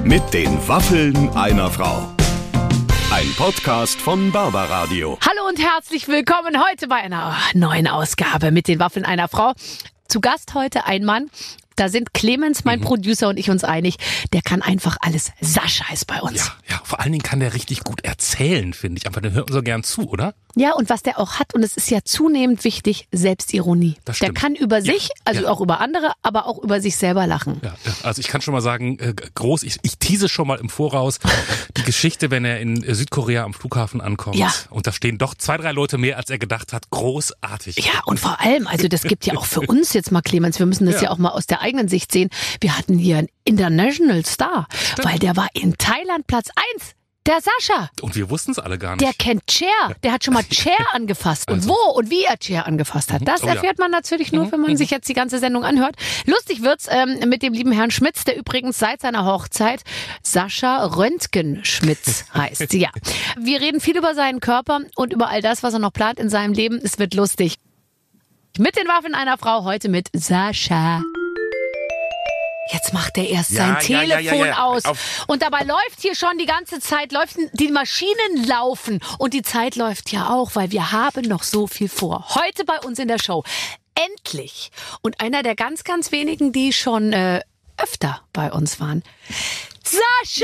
Mit den Waffeln einer Frau. Ein Podcast von Barbaradio. Hallo und herzlich willkommen heute bei einer neuen Ausgabe mit den Waffeln einer Frau. Zu Gast heute ein Mann. Da sind Clemens, mein Producer, und ich uns einig, der kann einfach alles. Sascha ist bei uns. Ja, vor allen Dingen kann der richtig gut erzählen, finde ich. Einfach, den hört man so gern zu, oder? Ja, und was der auch hat, und es ist ja zunehmend wichtig, Selbstironie. Das stimmt. Der kann über sich, also auch über andere, aber auch über sich selber lachen. Ja, also ich kann schon mal sagen, ich tease schon mal im Voraus die Geschichte, wenn er in Südkorea am Flughafen ankommt. Ja. Und da stehen doch 2, 3 Leute mehr, als er gedacht hat. Großartig. Ja, und vor allem, also das gibt ja auch für uns jetzt mal, Clemens, wir müssen das ja auch mal aus der eigenen Sicht sehen. Wir hatten hier einen International Star, weil der war in Thailand Platz 1. Der Sascha. Und wir wussten es alle gar nicht. Der kennt Cher. Der hat schon mal Cher angefasst. Und wo und wie er Cher angefasst hat. Das erfährt man natürlich nur, wenn man sich jetzt die ganze Sendung anhört. Lustig wird's mit dem lieben Herrn Schmitz, der übrigens seit seiner Hochzeit Sascha Röntgen-Schmitz heißt. Ja. Wir reden viel über seinen Körper und über all das, was er noch plant in seinem Leben. Es wird lustig. Mit den Waffeln einer Frau heute mit Sascha. Jetzt macht er erst sein Telefon aus. Und dabei läuft hier schon die ganze Zeit, die Maschinen laufen. Und die Zeit läuft ja auch, weil wir haben noch so viel vor. Heute bei uns in der Show. Endlich. Und einer der ganz, ganz wenigen, die schon öfter bei uns waren. Sascha!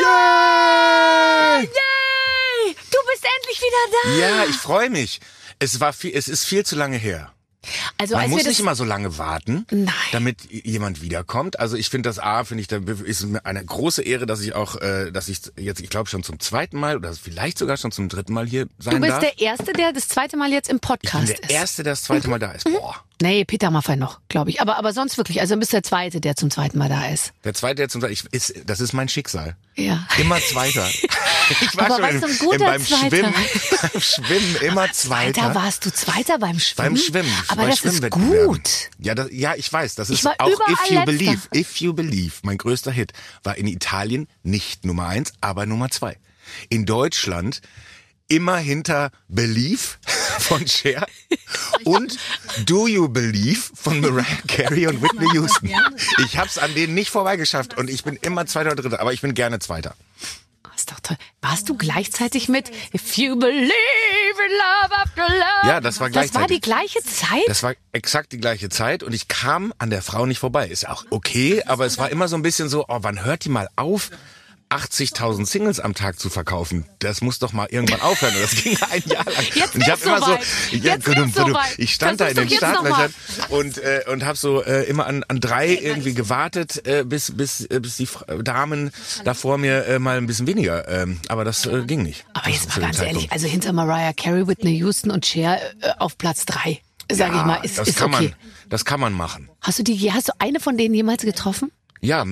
Yay! Du bist endlich wieder da. Ja, ich freue mich. Es ist viel zu lange her. Also, Man muss nicht immer so lange warten, damit jemand wiederkommt. Also ich finde da ist mir eine große Ehre, dass ich auch, ich glaube schon zum 2. Mal oder vielleicht sogar schon zum 3. Mal hier sein darf. Du bist der Erste, der das 2. Mal jetzt im Podcast ist. Ich bin der Erste, der das 2. Mal da ist. Boah. Nee, Peter Maffay noch, glaube ich. Aber sonst wirklich, also du bist der Zweite, der zum 2. Mal da ist. Der Zweite, der zum 2. das ist mein Schicksal. Ja. Immer Zweiter. Ich war aber schon beim Schwimmen immer Zweiter. Zweiter warst du Zweiter beim Schwimmen? Beim Schwimmen. Aber das ist gut. Ja, ich weiß. Das ist war auch überall If You Believe. Mein größter Hit war in Italien nicht Nummer 1, aber Nummer 2. In Deutschland immer hinter Believe von Cher und Do You Believe von Mariah Carey und Whitney Houston. Ich hab's an denen nicht vorbeigeschafft und ich bin immer Zweiter oder Dritter, aber ich bin gerne Zweiter. Das ist doch toll. Warst du gleichzeitig mit If You Believe in Love After Love? Ja, das war gleichzeitig. Das war die gleiche Zeit? Das war exakt die gleiche Zeit und ich kam an der Frau nicht vorbei. Ist auch okay, aber es war immer so ein bisschen so, wann hört die mal auf? 80.000 Singles am Tag zu verkaufen, das muss doch mal irgendwann aufhören. Und das ging ein Jahr lang. Jetzt und ich habe immer ich stand da in den Startlöchern und habe so immer an 3 irgendwie gewartet, bis die Damen da vor mir mal ein bisschen weniger. Aber das ging nicht. Aber jetzt mal ganz ehrlich, also hinter Mariah Carey, Whitney Houston und Cher auf Platz 3, sage ich mal, ist okay. Das kann man machen. Hast du eine von denen jemals getroffen? Ja,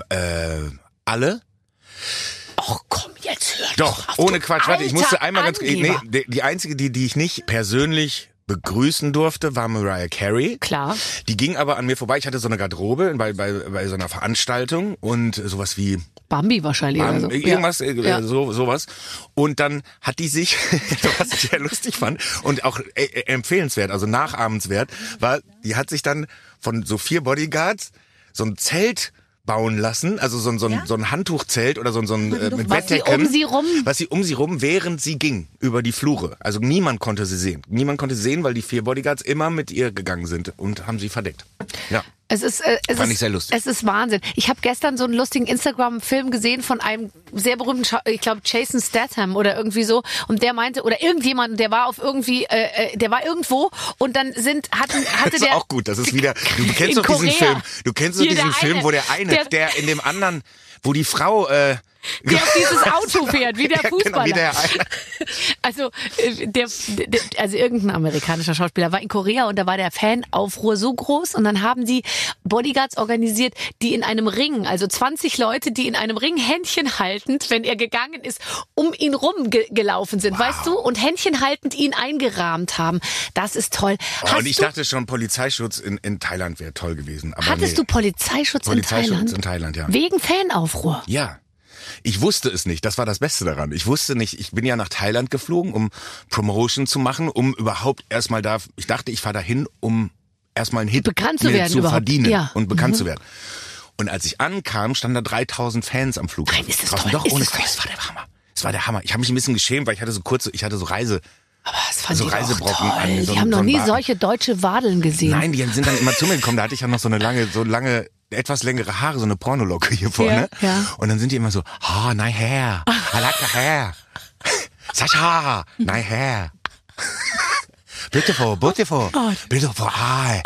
alle. Och komm, jetzt hör doch auf, ohne Quatsch. Warte, ich musste einmal Angeber. die einzige, die ich nicht persönlich begrüßen durfte, war Mariah Carey. Klar. Die ging aber an mir vorbei. Ich hatte so eine Garderobe bei so einer Veranstaltung und sowas wie Bambi wahrscheinlich. Irgendwas, sowas. Und dann hat die sich, was ich sehr lustig fand und auch empfehlenswert, also nachahmenswert, die hat sich dann von so 4 Bodyguards so ein Zelt bauen lassen, also so ein Handtuchzelt oder so ein mit Bettdecken, was sie um sie rum, während sie ging über die Flure. Also niemand konnte sie sehen. Niemand konnte sie sehen, weil die 4 Bodyguards immer mit ihr gegangen sind und haben sie verdeckt. Ja. Fand ich sehr lustig. Es ist Wahnsinn. Ich habe gestern so einen lustigen Instagram-Film gesehen von einem sehr berühmten, ich glaube Jason Statham oder irgendwie so, und der meinte, oder irgendjemand, der war der war irgendwo und dann hatte das ist der auch gut, das ist wieder, du kennst doch diesen Film, wo der in dem anderen, wo die Frau der auf dieses Auto fährt, wie der Fußballer. Genau, also irgendein amerikanischer Schauspieler war in Korea und da war der Fanaufruhr so groß und dann haben die Bodyguards organisiert, die in einem Ring, also 20 Leute, die in einem Ring Händchen haltend, wenn er gegangen ist, um ihn rum gelaufen sind, weißt du, und Händchen haltend ihn eingerahmt haben. Das ist toll. Und ich dachte schon, Polizeischutz in Thailand wäre toll gewesen. Aber hattest du Polizeischutz in Thailand? In Thailand, ja. Wegen Fanaufruhr? Ja. Ich wusste es nicht, das war das Beste daran. Ich wusste nicht, ich bin ja nach Thailand geflogen, um Promotion zu machen, um überhaupt erstmal ich dachte, ich fahre dahin, um erstmal einen Hit bekannt zu werden zu verdienen ja. und bekannt zu werden. Und als ich ankam, standen da 3000 Fans am Flughafen. Nein, ist das draußen. toll? Doch, ohne Quatsch, es war der Hammer. Es war der Hammer. Ich habe mich ein bisschen geschämt, weil ich hatte so Reisebrocken an. Die haben noch nie solche deutsche Wadeln gesehen. Nein, die sind dann immer zu mir gekommen. Da hatte ich ja noch so lange, etwas längere Haare, so eine Pornolocke hier vorne. Ja. Und dann sind die immer so, nice hair, I like the hair. Sascha, nice hair. Beautiful eye.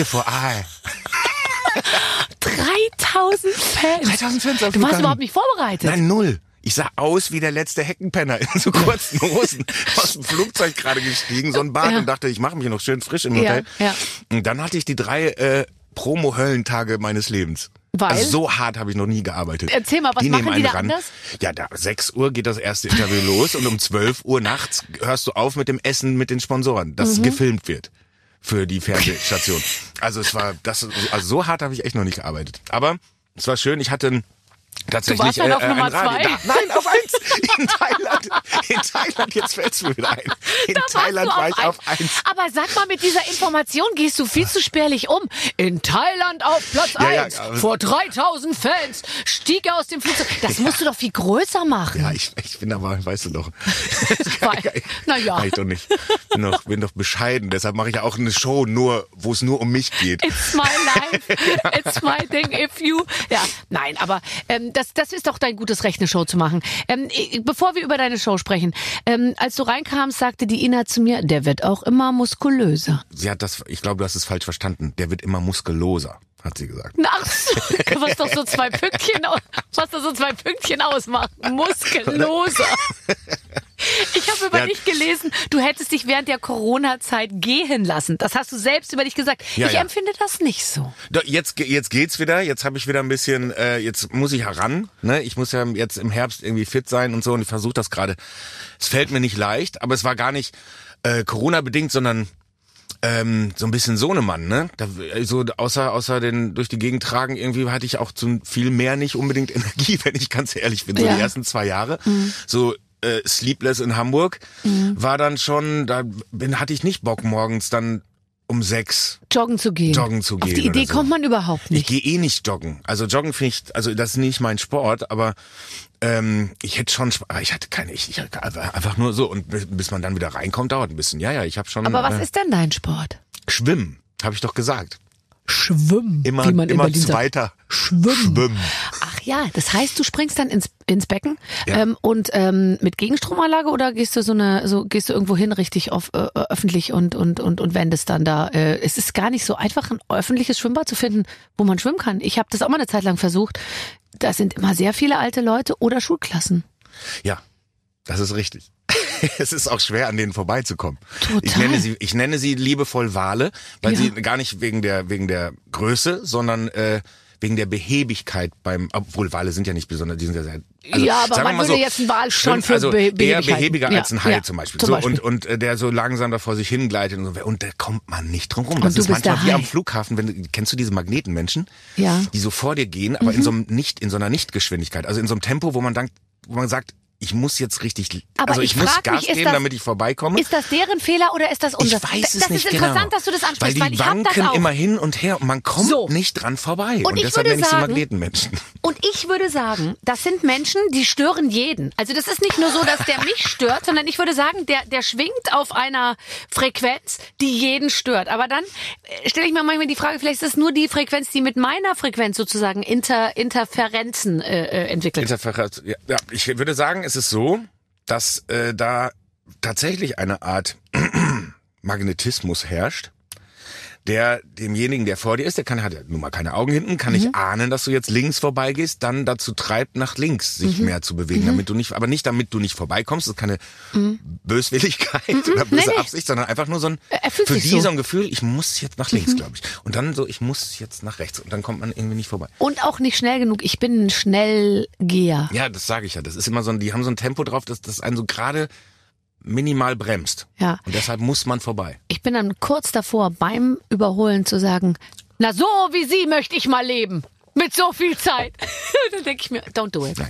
3000 Fans. 3000 Fans auf Du warst überhaupt nicht vorbereitet. Nein, null. Ich sah aus wie der letzte Heckenpenner in so kurzen Hosen aus dem Flugzeug gerade gestiegen, so ein Bad und dachte, ich mache mich noch schön frisch im Hotel. Ja. Und dann hatte ich die 3 Promo-Höllentage meines Lebens. Weil? Also so hart habe ich noch nie gearbeitet. Erzähl mal, was machen die da anders? Ja, da 6 Uhr geht das erste Interview los und um 12 Uhr nachts hörst du auf mit dem Essen mit den Sponsoren, das gefilmt wird für die Fernsehstation. Also so hart habe ich echt noch nicht gearbeitet. Aber es war schön, ich hatte tatsächlich du warst dann auf Nummer 2? Nein, auf 1. In Thailand, jetzt fällt's mir wieder ein. In Thailand war ich auf 1. Aber sag mal, mit dieser Information gehst du viel zu spärlich um. In Thailand auf Platz 1, vor 3000 Fans, stieg er aus dem Flugzeug. Das musst du doch viel größer machen. Ja, ich bin aber, weißt du doch. Naja. Ich doch nicht. Bin doch bescheiden. Deshalb mache ich ja auch eine Show, wo es nur um mich geht. It's my life. It's my thing if you... Ja, nein, aber das ist doch dein gutes Recht, eine Show zu machen. Bevor wir über deine Show sprechen, als du reinkamst, sagte die Ina zu mir, der wird auch immer muskulöser. Ich glaube, du hast es falsch verstanden. Der wird immer muskuloser, hat sie gesagt. Ach so, was doch so 2 Pünktchen ausmachen. Muskuloser. Ich habe über dich gelesen, du hättest dich während der Corona-Zeit gehen lassen. Das hast du selbst über dich gesagt. Ich empfinde das nicht so. Jetzt geht's wieder. Jetzt habe ich wieder ein bisschen, jetzt muss ich heran. Ne? Ich muss ja jetzt im Herbst irgendwie fit sein und so. Und ich versuche das gerade. Es fällt mir nicht leicht, aber es war gar nicht Corona-bedingt, sondern so ein bisschen Sohnemann, ne? So außer den durch die Gegend tragen, irgendwie hatte ich auch zu viel mehr nicht unbedingt Energie, wenn ich ganz ehrlich bin. So die ersten 2 Jahre. So Sleepless in Hamburg war dann schon, hatte ich nicht Bock morgens dann um 6 joggen zu gehen. Auf die Idee kommt man überhaupt nicht. Ich gehe nicht joggen. Also joggen finde ich, also das ist nicht mein Sport, aber ich hätte schon, ich hatte einfach nur so und bis man dann wieder reinkommt, dauert ein bisschen. Ja, ich habe schon. Aber was ist denn dein Sport? Schwimmen, habe ich doch gesagt. Schwimmen. Immer zweiter. Schwimmen. Ach ja, das heißt, du springst dann ins Becken und mit Gegenstromanlage oder gehst du gehst du irgendwo hin richtig öffentlich und wendest dann da? Es ist gar nicht so einfach, ein öffentliches Schwimmbad zu finden, wo man schwimmen kann. Ich habe das auch mal eine Zeit lang versucht. Da sind immer sehr viele alte Leute oder Schulklassen. Ja, das ist richtig. Es ist auch schwer, an denen vorbeizukommen. Total. Ich nenne sie liebevoll Wale, weil sie gar nicht wegen der Größe, sondern wegen der Behäbigkeit obwohl Wale sind ja nicht besonders, die sind ja sehr, also, aber man würde jetzt einen Wal schon für eher behäbiger als ein Hai zum Beispiel. Zum Beispiel. Und der so langsam da vor sich hingleitet und da kommt man nicht drum rum. Das ist manchmal wie am Flughafen, kennst du diese Magnetenmenschen? Ja. Die so vor dir gehen, aber in so einer Nichtgeschwindigkeit, also in so einem Tempo, wo man sagt, ich muss jetzt richtig, ich muss Gas geben, damit ich vorbeikomme. Ist das deren Fehler oder ist das unser? Ich weiß es nicht genau. Das ist interessant, dass du das ansprichst, weil die wanken immer hin und her und man kommt nicht dran vorbei. Und deshalb nenne ich sie Magnetenmenschen. Und ich würde sagen, das sind Menschen, die stören jeden. Also das ist nicht nur so, dass der mich stört, sondern ich würde sagen, der schwingt auf einer Frequenz, die jeden stört. Aber dann stelle ich mir manchmal die Frage, vielleicht ist es nur die Frequenz, die mit meiner Frequenz sozusagen Interferenzen entwickelt. Ja, ich würde sagen, es ist so, dass da tatsächlich eine Art Magnetismus herrscht, der demjenigen, der vor dir ist, hat ja nun mal keine Augen hinten, kann nicht ahnen, dass du jetzt links vorbeigehst, dann dazu treibt, nach links sich mehr zu bewegen, damit du nicht vorbeikommst. Das ist keine Böswilligkeit oder böse Absicht, sondern einfach nur so ein Gefühl, ich muss jetzt nach links, glaube ich. Und dann so, ich muss jetzt nach rechts. Und dann kommt man irgendwie nicht vorbei. Und auch nicht schnell genug. Ich bin ein Schnellgeher. Ja, das sage ich ja. Das ist immer so die haben so ein Tempo drauf, das einen so gerade minimal bremst. Ja. Und deshalb muss man vorbei. Ich bin dann kurz davor, beim Überholen zu sagen, na so wie Sie möchte ich mal leben. Mit so viel Zeit. Dann denke ich mir, don't do it. Nein.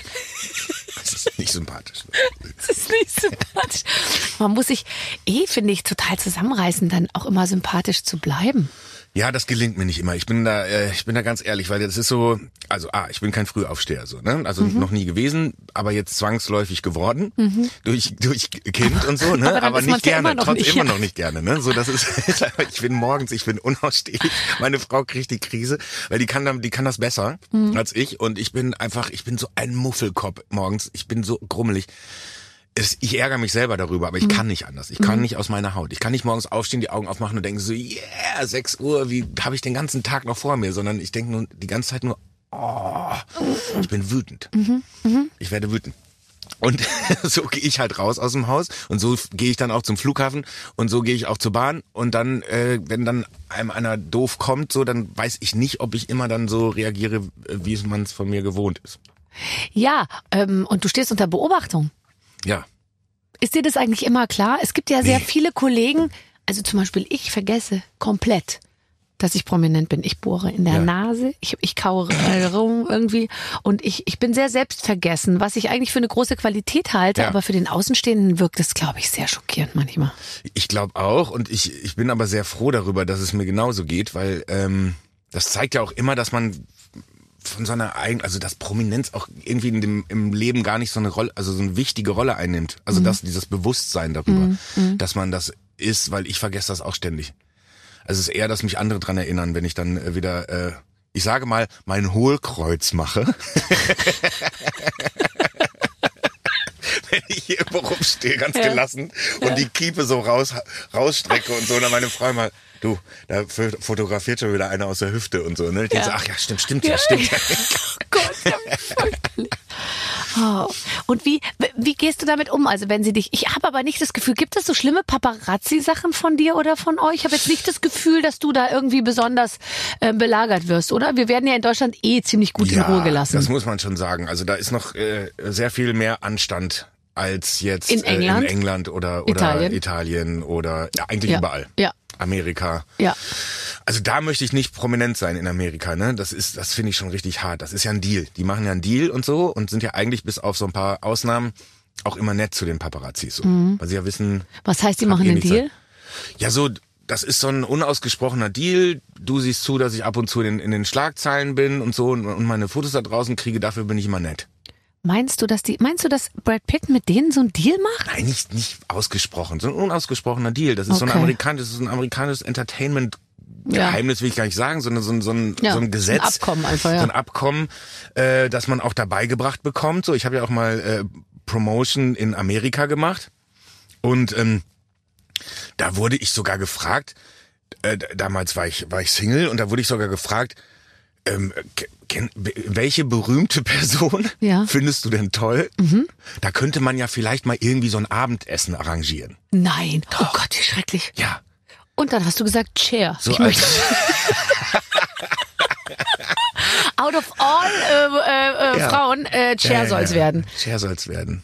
Das ist nicht sympathisch. Das ist nicht sympathisch. Man muss sich, finde ich, total zusammenreißen, dann auch immer sympathisch zu bleiben. Ja, das gelingt mir nicht immer. Ich bin da ganz ehrlich, weil das ist so, also ich bin kein Frühaufsteher so, ne? Also noch nie gewesen, aber jetzt zwangsläufig geworden durch Kind und so, ne? Aber nicht gerne, trotzdem immer noch nicht gerne, ne? So, das ist, ich bin unausstehlich. Meine Frau kriegt die Krise, weil die kann das besser als ich und ich bin so ein Muffelkopf morgens. Ich bin so grummelig. Ich ärgere mich selber darüber, aber ich kann nicht anders. Ich kann nicht aus meiner Haut. Ich kann nicht morgens aufstehen, die Augen aufmachen und denken so, 6 Uhr, wie habe ich den ganzen Tag noch vor mir? Sondern ich denke nur die ganze Zeit nur, ich bin wütend. Ich werde wütend. Und so gehe ich halt raus aus dem Haus und so gehe ich dann auch zum Flughafen und so gehe ich auch zur Bahn und dann, wenn dann einem einer doof kommt, so, dann weiß ich nicht, ob ich immer dann so reagiere, wie man es von mir gewohnt ist. Ja, und du stehst unter Beobachtung. Ja. Ist dir das eigentlich immer klar? Es gibt ja sehr viele Kollegen, also zum Beispiel ich vergesse komplett, dass ich prominent bin. Ich bohre in der Nase, ich kaue rum irgendwie und ich bin sehr selbstvergessen, was ich eigentlich für eine große Qualität halte, aber für den Außenstehenden wirkt das, glaube ich, sehr schockierend manchmal. Ich glaube auch und ich bin aber sehr froh darüber, dass es mir genauso geht, weil das zeigt ja auch immer, dass man von so einer also dass Prominenz auch irgendwie im Leben gar nicht so eine Rolle, also so eine wichtige Rolle einnimmt. Also dass dieses Bewusstsein darüber, dass man das ist, weil ich vergesse das auch ständig. Also es ist eher, dass mich andere dran erinnern, wenn ich dann wieder, ich sage mal, mein Hohlkreuz mache. Wenn ich hier irgendwo rumstehe, ganz gelassen und die Kiepe so rausstrecke und so, und dann meine Frau mal, du, da fotografiert schon wieder einer aus der Hüfte und so, ne? Ich denke so, ach ja, stimmt. Oh Gott, oh. Und wie gehst du damit um? Also wenn sie dich, ich habe aber nicht das Gefühl, gibt es so schlimme Paparazzi-Sachen von dir oder von euch? Ich habe jetzt nicht das Gefühl, dass du da irgendwie besonders belagert wirst, oder? Wir werden ja in Deutschland ziemlich gut in Ruhe gelassen. Das muss man schon sagen. Also da ist noch sehr viel mehr Anstand als jetzt in England oder Italien oder eigentlich überall. Ja. Amerika. Ja. Also da möchte ich nicht prominent sein in Amerika, ne? Das finde ich schon richtig hart. Das ist ja ein Deal. Die machen ja einen Deal und so und sind ja eigentlich bis auf so ein paar Ausnahmen auch immer nett zu den Paparazzis, so. Weil sie ja wissen. Was heißt, die machen einen Deal? Ja, so, das ist so ein unausgesprochener Deal. Du siehst zu, dass ich ab und zu in den Schlagzeilen bin und so und meine Fotos da draußen kriege, dafür bin ich immer nett. Meinst du, dass Brad Pitt mit denen so einen Deal macht? Nein, nicht ausgesprochen, so ein unausgesprochener Deal. Das ist so ein amerikanisches Entertainment-Geheimnis, will ich gar nicht sagen, sondern so ein Gesetz. Ein Abkommen einfach, So ein Abkommen, das man auch dabei gebracht bekommt. So, ich habe ja auch mal Promotion in Amerika gemacht und da wurde ich sogar gefragt, damals war ich Single und da wurde ich sogar gefragt, welche berühmte Person findest du denn toll? Da könnte man ja vielleicht mal irgendwie so ein Abendessen arrangieren. Nein. Doch. Oh Gott, wie schrecklich. Ja. Und dann hast du gesagt, Cher. So ich möchte out of all Frauen, Cher soll's werden. Cher soll's werden.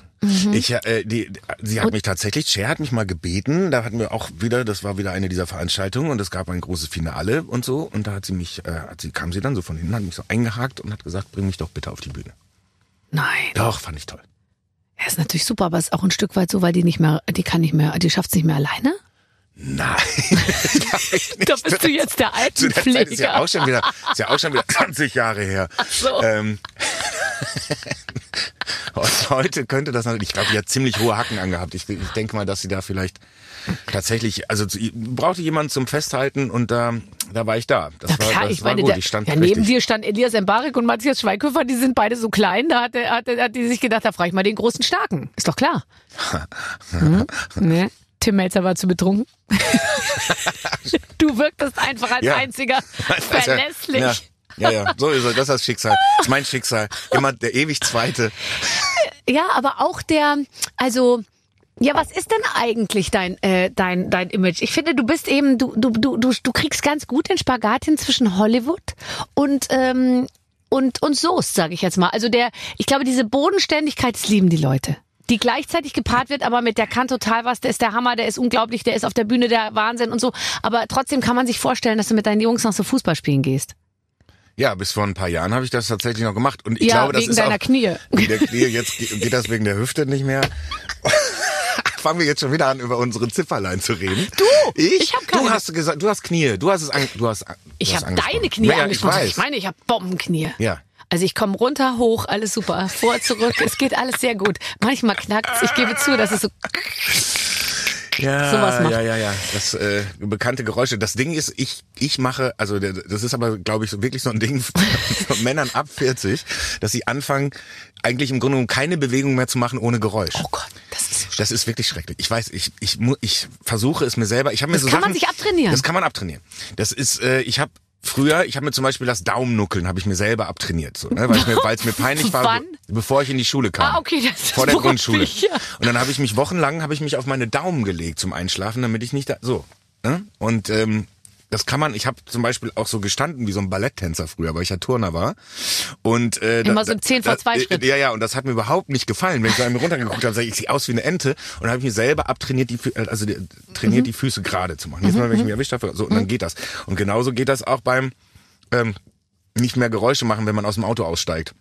Cher hat mich mal gebeten, da hatten wir auch wieder, das war wieder eine dieser Veranstaltungen und es gab ein großes Finale und so und da kam sie dann so von hinten, hat mich so eingehakt und hat gesagt, bring mich doch bitte auf die Bühne. Nein. Doch, fand ich toll. Ja, ist natürlich super, aber ist auch ein Stück weit so, weil die schafft's nicht mehr alleine? Nein. Da bist du jetzt der Altenpfleger. Ist ja auch schon wieder 20 Jahre her. Ach so. Heute könnte das natürlich, ich glaube, die hat ziemlich hohe Hacken angehabt. Ich denke mal, dass sie da vielleicht tatsächlich, also brauchte jemanden zum Festhalten und da war ich da. Das war gut, ich stand richtig. Neben dir stand Elias Mbarek und Matthias Schweighöfer, die sind beide so klein, da hat die sich gedacht, da frage ich mal den großen Starken. Ist doch klar. Ne? Tim Melzer war zu betrunken. Du wirktest einfach als einziger verlässlich. Ja, so ist es. Das ist das Schicksal. Das ist mein Schicksal. Immer der ewig Zweite. Ja, aber auch was ist denn eigentlich dein Image? Ich finde, du bist eben, du kriegst ganz gut den Spagat hin zwischen Hollywood und Soest, sage ich jetzt mal. Also ich glaube, diese Bodenständigkeit, das lieben die Leute. Die gleichzeitig gepaart wird, aber mit der kann total was, der ist der Hammer, der ist unglaublich, der ist auf der Bühne der Wahnsinn und so. Aber trotzdem kann man sich vorstellen, dass du mit deinen Jungs noch so Fußball spielen gehst. Ja, bis vor ein paar Jahren habe ich das tatsächlich noch gemacht. Und ich glaube, das wegen ist deiner auch Knie. Wegen der Knie. Jetzt geht das wegen der Hüfte nicht mehr. fangen wir jetzt schon wieder an, über unsere Zipperlein zu reden. Ich hab keine. Du hast gesagt, du hast Knie. Ich habe deine Knie angesprochen. Ich meine, ich habe Bombenknie. Ja. Also ich komme runter, hoch, alles super. Vor, zurück, es geht alles sehr gut. Manchmal knackt's. Ich gebe zu, dass es so... sowas macht. Ja. Das bekannte Geräusche. Das Ding ist, ich mache, also das ist aber, glaube ich, wirklich so ein Ding von Männern ab 40, dass sie anfangen, eigentlich im Grunde genommen keine Bewegung mehr zu machen ohne Geräusch. Oh Gott, das ist so Das ist wirklich schrecklich. Ich weiß, ich versuche es mir selber. Ich habe mir das so kann Sachen, man sich abtrainieren. Das kann man abtrainieren. Das ist, ich habe mir zum Beispiel das Daumennuckeln habe ich mir selber abtrainiert, so, ne, weil es mir peinlich war, Wann? bevor ich in die Schule kam. Okay, das ist vor der Grundschule. Ja. Und dann habe ich mich wochenlang auf meine Daumen gelegt zum Einschlafen, damit ich nicht so. Ne? Und das kann man. Ich habe zum Beispiel auch so gestanden wie so ein Balletttänzer früher, weil ich ja Turner war. Und immer so im 10 vor 2 Schritt. Ja, und das hat mir überhaupt nicht gefallen. Wenn ich so an mir runtergeguckt habe, sag ich sehe aus wie eine Ente. Und dann habe ich mir selber abtrainiert, trainiert die Füße gerade zu machen. Jetzt mal, wenn ich mich erwischt habe, so, und dann geht das. Und genauso geht das auch beim nicht mehr Geräusche machen, wenn man aus dem Auto aussteigt.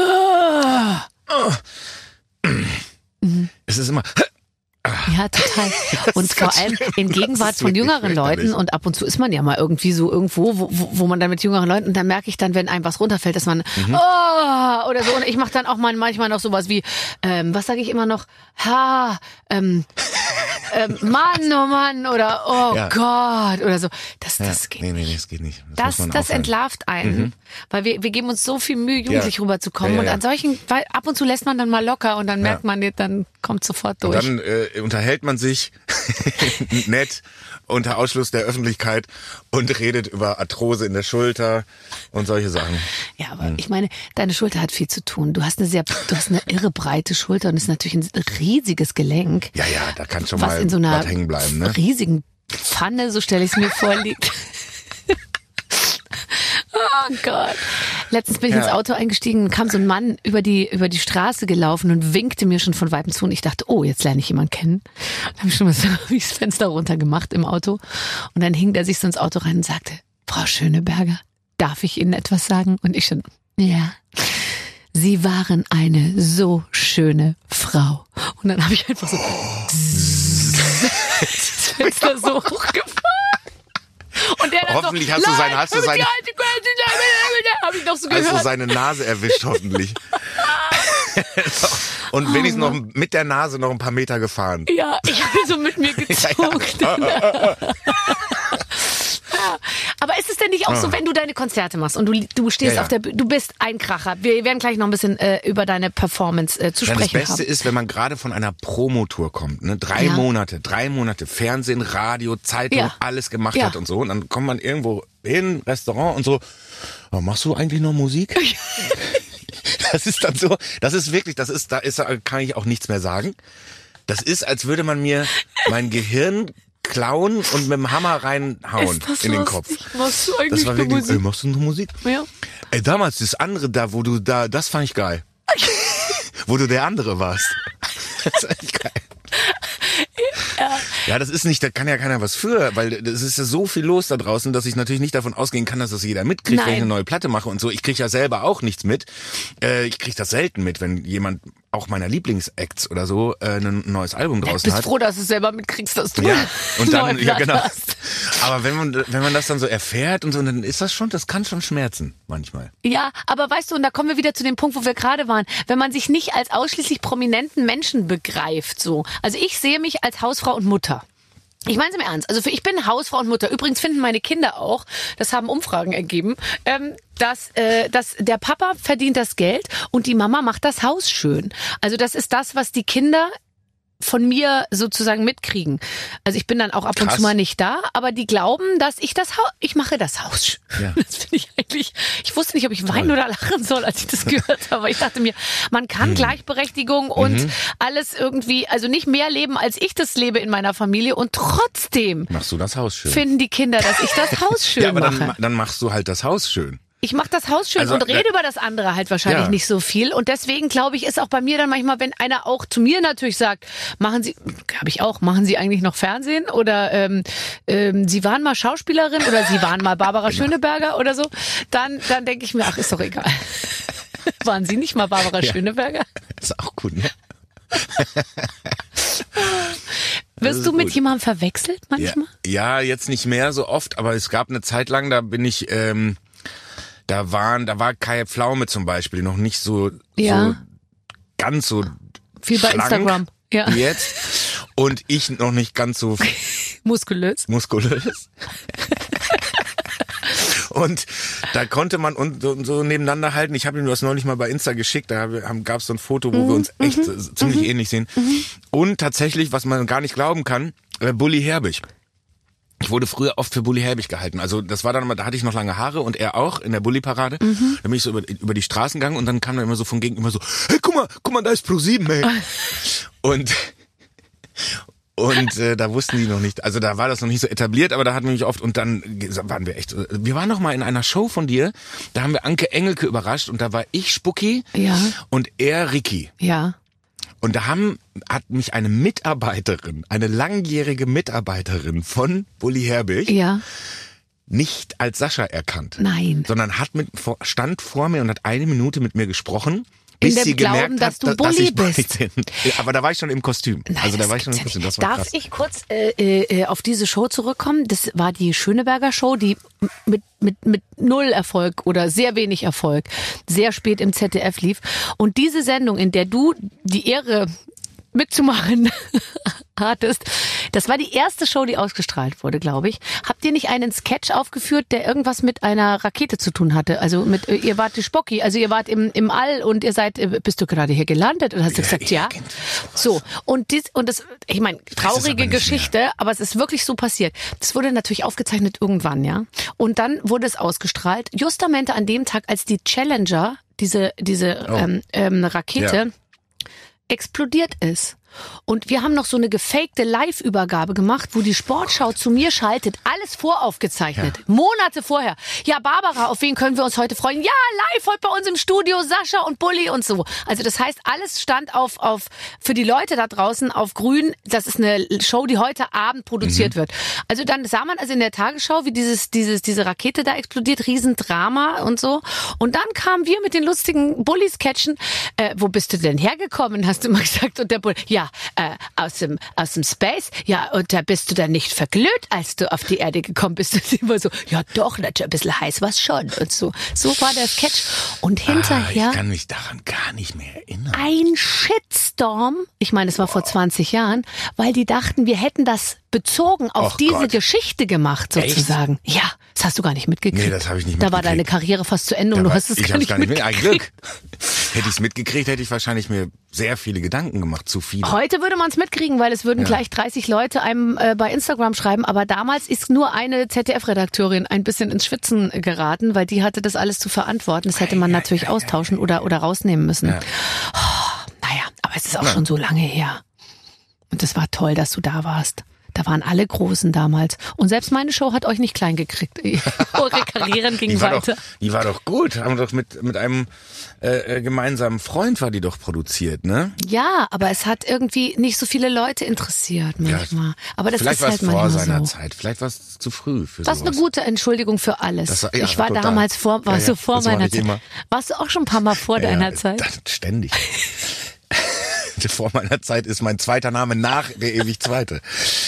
Es ist immer... Ja, total. Und vor allem in Gegenwart von jüngeren Leuten, und ab und zu ist man ja mal irgendwie so irgendwo, wo man dann mit jüngeren Leuten, und dann merke ich dann, wenn einem was runterfällt, dass man oder so, und ich mache dann auch manchmal noch sowas wie, was sage ich immer noch, Mann, oh Mann, oder oh ja. Gott, oder so. Das geht nicht. Nee, das geht nicht. Das entlarvt einen, weil wir geben uns so viel Mühe, jugendlich rüberzukommen, und an solchen, weil ab und zu lässt man dann mal locker und dann merkt man, dann kommt sofort durch. Und dann unterhält man sich nett unter Ausschluss der Öffentlichkeit und redet über Arthrose in der Schulter und solche Sachen. Ja, aber ich meine, deine Schulter hat viel zu tun. Du hast eine irre breite Schulter und ist natürlich ein riesiges Gelenk. Ja, da kann schon was mal in so einer was hängen bleiben, ne? riesigen Pfanne, so stelle ich es mir vor, liegt. Oh Gott. Letztens bin ich ins Auto eingestiegen und kam so ein Mann über die Straße gelaufen und winkte mir schon von Weitem zu, und ich dachte, oh, jetzt lerne ich jemanden kennen. Dann habe ich schon mal so das Fenster runter gemacht im Auto, und dann hing der sich so ins Auto rein und sagte, Frau Schöneberger, darf ich Ihnen etwas sagen? Und ich schon, ja. Sie waren eine so schöne Frau. Und dann habe ich einfach so das Fenster so hochgefahren. Und der dann hoffentlich hast du seine hab ich noch so gehört. Hast du seine Nase erwischt, hoffentlich. Und wenigstens noch mit der Nase noch ein paar Meter gefahren. Ja, ich habe so mit mir gezuckt. Ja. Aber ist es denn nicht auch so, wenn du deine Konzerte machst und du stehst auf der Bühne, du bist ein Kracher. Wir werden gleich noch ein bisschen über deine Performance zu sprechen haben. Das Beste ist, wenn man gerade von einer Promotour kommt, ne? 3 Monate Fernsehen, Radio, Zeitung, alles gemacht hat und so. Und dann kommt man irgendwo hin, Restaurant und so, oh, machst du eigentlich noch Musik? Das ist dann so, da kann ich auch nichts mehr sagen. Das ist, als würde man mir mein Gehirn klauen und mit dem Hammer reinhauen in den Kopf. Machst du eigentlich das war wirklich, Musik? Machst du noch Musik? Ja. Ey, damals das andere das fand ich geil. Wo du der andere warst. Das ist echt geil. Ja, das ist nicht, da kann ja keiner was für, weil es ist ja so viel los da draußen, dass ich natürlich nicht davon ausgehen kann, dass das jeder mitkriegt, wenn ich eine neue Platte mache und so. Ich kriege ja selber auch nichts mit. Ich kriege das selten mit, wenn jemand, auch meiner Lieblingsacts oder so, ein neues Album draußen hat. Ich bin froh, dass du selber mitkriegst, dass du und dann, genau. hast. Aber wenn man das dann so erfährt und so, dann ist das kann schon schmerzen manchmal. Ja, aber weißt du, und da kommen wir wieder zu dem Punkt, wo wir gerade waren, wenn man sich nicht als ausschließlich prominenten Menschen begreift, so. Also ich sehe mich als Hausfrau und Mutter. Ich meine es im Ernst. Also ich bin Hausfrau und Mutter. Übrigens finden meine Kinder auch, das haben Umfragen ergeben, dass der Papa verdient das Geld und die Mama macht das Haus schön. Also das ist das, was die Kinder von mir sozusagen mitkriegen. Also ich bin dann auch ab und zu mal nicht da, aber die glauben, dass ich mache das Haus schön. Ja. Das finde ich eigentlich, ich wusste nicht, ob ich weinen oder lachen soll, als ich das gehört habe. Aber ich dachte mir, man kann Gleichberechtigung und alles irgendwie, also nicht mehr leben, als ich das lebe in meiner Familie, und trotzdem machst du das Haus schön. Finden die Kinder, dass ich das Haus schön mache. Ja, aber dann machst du halt das Haus schön. Ich mache das Haus schön und rede über das andere halt wahrscheinlich nicht so viel. Und deswegen, glaube ich, ist auch bei mir dann manchmal, wenn einer auch zu mir natürlich sagt, machen Sie eigentlich noch Fernsehen? Oder Sie waren mal Schauspielerin oder Sie waren mal Barbara Schöneberger oder so, dann denke ich mir, ach, ist doch egal. Waren Sie nicht mal Barbara Schöneberger? Ist auch gut, ne? Wirst du mit jemandem verwechselt manchmal? Ja, jetzt nicht mehr so oft, aber es gab eine Zeit lang, da bin ich, da war Kai Pflaume zum Beispiel noch nicht so ganz so viel bei schlank Instagram wie jetzt und ich noch nicht ganz so muskulös. Und da konnte man uns so nebeneinander halten. Ich habe ihm das neulich mal bei Insta geschickt. Da gab es so ein Foto, wo wir uns echt ziemlich ähnlich sehen. Und tatsächlich, was man gar nicht glauben kann, Bully Herbig. Ich wurde früher oft für Bully Herbig gehalten. Also das war dann immer, da hatte ich noch lange Haare und er auch in der Bully-Parade. Da bin ich so über die Straßen gegangen und dann kam da immer so von gegenüber so, hey, guck mal, da ist Pro7, ey. Und da wussten die noch nicht, also da war das noch nicht so etabliert, aber da hatten wir mich oft und dann waren wir echt, wir waren noch mal in einer Show von dir, da haben wir Anke Engelke überrascht und da war ich Spucki und er Ricky. Ja. Und da hat mich eine Mitarbeiterin, eine langjährige Mitarbeiterin von Bully Herbig nicht als Sascha erkannt. Nein. Sondern stand vor mir und hat 1 Minute mit mir gesprochen. In Bis dem sie Glauben, gemerkt dass hat, du Bully dass bist. Ich bin. Aber da war ich schon im Kostüm. Nein, also da war ich schon im Kostüm. Das war krass. Darf ich kurz auf diese Show zurückkommen? Das war die Schöneberger Show, die mit 0 Erfolg oder sehr wenig Erfolg sehr spät im ZDF lief. Und diese Sendung, in der du die Ehre mitzumachen hattest, das war die erste Show, die ausgestrahlt wurde, glaube ich. Habt ihr nicht einen Sketch aufgeführt, der irgendwas mit einer Rakete zu tun hatte? Also ihr wart die Spocki, also ihr wart im All und ihr seid, bist du gerade hier gelandet? Und hast du gesagt, ja. So, und das, ich meine, traurige Geschichte, aber es ist wirklich so passiert. Das wurde natürlich aufgezeichnet irgendwann, ja. Und dann wurde es ausgestrahlt, justamente an dem Tag, als die Challenger, diese Rakete, explodiert ist. Und wir haben noch so eine gefakte Live-Übergabe gemacht, wo die Sportschau zu mir schaltet, alles voraufgezeichnet, Monate vorher. Ja, Barbara, auf wen können wir uns heute freuen? Ja, live heute bei uns im Studio, Sascha und Bully und so. Also das heißt, alles stand auf für die Leute da draußen auf grün. Das ist eine Show, die heute Abend produziert wird. Also dann sah man also in der Tagesschau, wie diese Rakete da explodiert, Riesendrama und so. Und dann kamen wir mit den lustigen Bully-Sketchen. Wo bist du denn hergekommen, hast du mal gesagt. Und der Bully, aus dem Space, ja, und da bist du dann nicht verglüht, als du auf die Erde gekommen bist. Und immer so, ja doch, natürlich ein bisschen heiß war's schon und so. So war der Sketch. Und hinterher... ich kann mich daran gar nicht mehr erinnern. Ein Shitstorm, ich meine, es war vor 20 Jahren, weil die dachten, wir hätten das bezogen auf diese Geschichte gemacht, sozusagen. Echt? Ja, das hast du gar nicht mitgekriegt. Nee, das habe ich nicht mitgekriegt. Da war deine Karriere fast zu Ende und du hast es gar nicht mitgekriegt. Ein Glück. Hätte ich es mitgekriegt, hätte ich wahrscheinlich mir sehr viele Gedanken gemacht, zu viele. Heute würde man es mitkriegen, weil es würden gleich 30 Leute einem bei Instagram schreiben, aber damals ist nur eine ZDF-Redakteurin ein bisschen ins Schwitzen geraten, weil die hatte das alles zu verantworten. Das hätte man natürlich austauschen oder rausnehmen müssen. Ja. Oh, naja, aber es ist auch schon so lange her. Und es war toll, dass du da warst. Da waren alle Großen damals. Und selbst meine Show hat euch nicht klein gekriegt. Eure Karrieren gingen weiter. Die war doch gut. Haben wir doch mit einem gemeinsamen Freund war die doch produziert, ne? Ja, aber es hat irgendwie nicht so viele Leute interessiert manchmal. Aber das vielleicht ist halt manchmal vor seiner so. Zeit. Vielleicht war es zu früh für Das ist sowas. eine gute Entschuldigung für alles. Ich war total. damals vor meiner Zeit. Immer. Warst du auch schon ein paar Mal vor deiner Zeit? Ständig. Vor meiner Zeit ist mein zweiter Name nach der ewig zweite.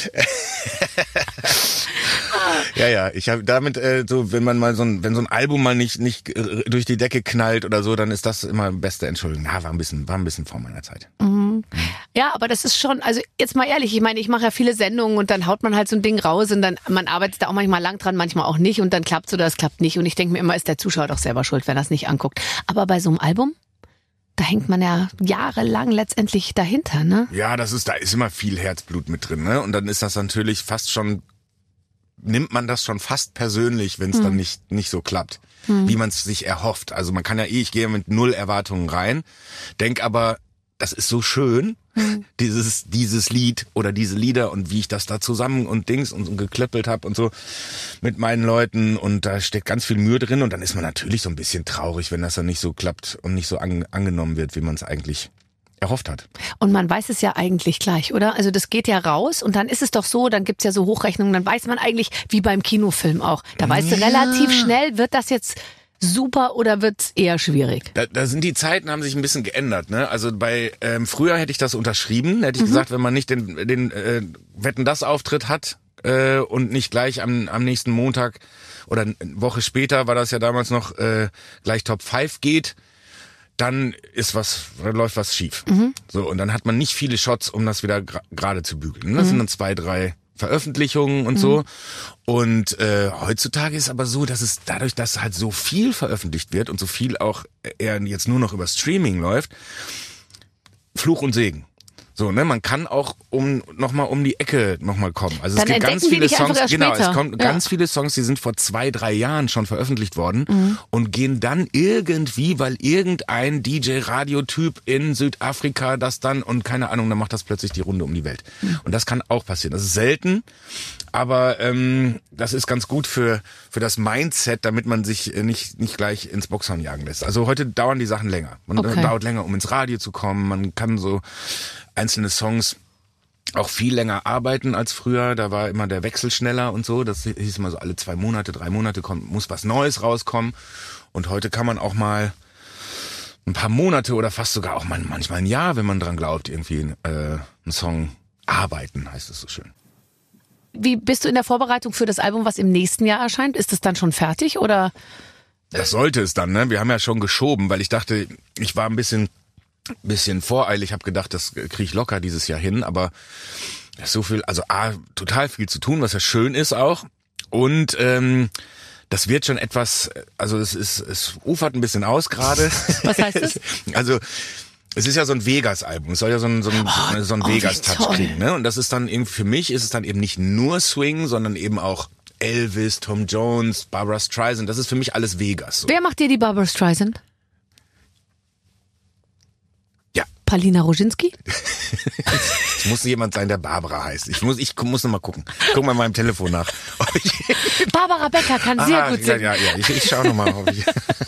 Ja, ich habe damit so, wenn so ein Album mal nicht durch die Decke knallt oder so, dann ist das immer beste Entschuldigung. Ja, war ein bisschen vor meiner Zeit. Mhm. Ja, aber das ist schon, also jetzt mal ehrlich, ich meine, ich mache ja viele Sendungen und dann haut man halt so ein Ding raus und dann man arbeitet da auch manchmal lang dran, manchmal auch nicht und dann klappt's oder es klappt nicht und ich denke mir immer, ist der Zuschauer doch selber schuld, wenn er es nicht anguckt. Aber bei so einem Album, da hängt man ja jahrelang letztendlich dahinter, ne? Ja, da ist immer viel Herzblut mit drin, ne? Und dann ist das natürlich nimmt man das schon fast persönlich, wenn es dann nicht so klappt, wie man es sich erhofft. Also man kann ja ich gehe mit 0 Erwartungen rein, denk aber, das ist so schön, dieses Lied oder diese Lieder und wie ich das da zusammen und geklöppelt habe und so mit meinen Leuten und da steckt ganz viel Mühe drin und dann ist man natürlich so ein bisschen traurig, wenn das dann nicht so klappt und nicht so angenommen wird, wie man es eigentlich erhofft hat. Und man weiß es ja eigentlich gleich, oder? Also das geht ja raus und dann ist es doch so, dann gibt's ja so Hochrechnungen, dann weiß man eigentlich, wie beim Kinofilm auch, da weißt du relativ schnell, wird das jetzt super oder wird's eher schwierig? Da sind die Zeiten, haben sich ein bisschen geändert. Ne? Also bei früher hätte ich das unterschrieben, hätte ich gesagt, wenn man nicht den Wetten, das Auftritt hat und nicht gleich am nächsten Montag oder eine Woche später, war das ja damals noch, gleich Top 5 geht, dann läuft was schief. So, und dann hat man nicht viele Shots, um das wieder gerade zu bügeln. Das sind dann 2, 3 Veröffentlichungen und so. Und heutzutage ist aber so, dass es dadurch, dass halt so viel veröffentlicht wird und so viel auch eher jetzt nur noch über Streaming läuft, Fluch und Segen. So, ne, man kann auch nochmal um die Ecke nochmal kommen. Also dann es gibt ganz viele Songs, genau, später. es kommen ganz viele Songs, die sind vor 2, 3 Jahren schon veröffentlicht worden und gehen dann irgendwie, weil irgendein DJ-Radiotyp in Südafrika das dann und keine Ahnung, dann macht das plötzlich die Runde um die Welt. Und das kann auch passieren. Das ist selten, aber das ist ganz gut für das Mindset, damit man sich nicht gleich ins Boxhorn jagen lässt. Also heute dauern die Sachen länger. Man dauert länger, um ins Radio zu kommen. Man kann so einzelne Songs auch viel länger arbeiten als früher. Da war immer der Wechsel schneller und so. Das hieß immer so alle 2 Monate, 3 Monate muss was Neues rauskommen. Und heute kann man auch mal ein paar Monate oder fast sogar auch manchmal ein Jahr, wenn man dran glaubt, irgendwie einen Song arbeiten, heißt es so schön. Wie bist du in der Vorbereitung für das Album, was im nächsten Jahr erscheint? Ist es dann schon fertig oder? Das sollte es dann, ne? Wir haben ja schon geschoben, weil ich dachte, ich war ein bisschen voreilig. Ich habe gedacht, das kriege ich locker dieses Jahr hin, aber so viel, also total viel zu tun, was ja schön ist auch. Und das wird schon etwas, also es ufert ein bisschen aus gerade. Was heißt das? Also es ist ja so ein Vegas-Album. Es soll ja so ein Vegas-Touch kriegen, ne? Und das ist dann irgendwie, für mich ist es dann eben nicht nur Swing, sondern eben auch Elvis, Tom Jones, Barbra Streisand. Das ist für mich alles Vegas. So. Wer macht dir die Barbra Streisand? Ja. Paulina Roginski? Es muss jemand sein, der Barbara heißt. Ich muss noch mal gucken. Guck mal in meinem Telefon nach. Barbara Becker kann sehr gut singen. Ja. Ich schaue noch mal, ob ich...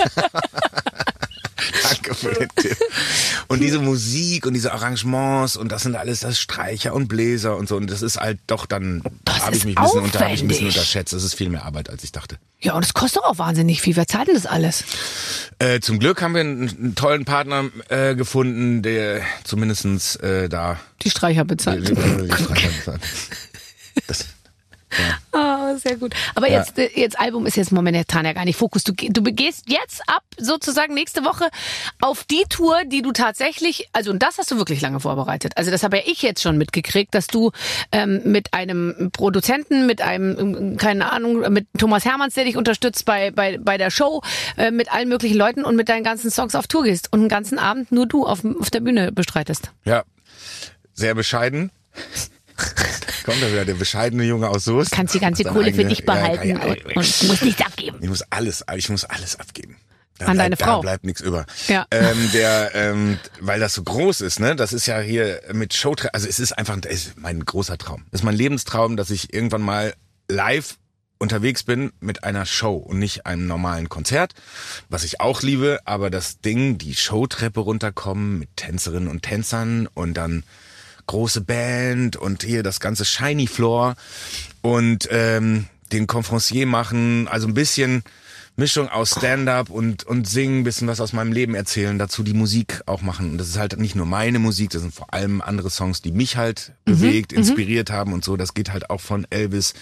Danke für den Tipp. Und diese Musik und diese Arrangements und das sind alles das Streicher und Bläser und so. Und das ist halt doch dann, habe ich mich ein bisschen unterschätzt. Das ist viel mehr Arbeit, als ich dachte. Ja, und es kostet auch wahnsinnig viel. Wer zahlt denn das alles? Zum Glück haben wir einen tollen Partner gefunden, der zumindestens da... Die Streicher bezahlt. Die Streicher bezahlt. Das... Ja. Sehr gut. Aber jetzt Album ist jetzt momentan ja gar nicht Fokus. Du gehst jetzt ab sozusagen nächste Woche auf die Tour, die du tatsächlich, also und das hast du wirklich lange vorbereitet. Also das habe ja ich jetzt schon mitgekriegt, dass du mit einem Produzenten, mit einem, keine Ahnung, mit Thomas Hermanns, der dich unterstützt bei der Show, mit allen möglichen Leuten und mit deinen ganzen Songs auf Tour gehst und einen ganzen Abend nur du auf der Bühne bestreitest. Ja, sehr bescheiden. Kommt da wieder der bescheidene Junge aus Soest. Kannst die ganze Kohle für dich behalten und musst nichts abgeben. Ich muss alles abgeben. An deine Frau. Da bleibt nichts über. Ja. Weil das so groß ist, ne? Das ist ja hier mit Showtreffen, also es ist einfach, das ist mein großer Traum. Das ist mein Lebenstraum, dass ich irgendwann mal live unterwegs bin mit einer Show und nicht einem normalen Konzert, was ich auch liebe, aber das Ding, die Showtreppe runterkommen mit Tänzerinnen und Tänzern und dann große Band und hier das ganze Shiny Floor und den Conferencier machen, also ein bisschen Mischung aus Stand-up und singen, ein bisschen was aus meinem Leben erzählen, dazu die Musik auch machen. Und das ist halt nicht nur meine Musik, das sind vor allem andere Songs, die mich halt bewegt, inspiriert haben und so. Das geht halt auch von Elvis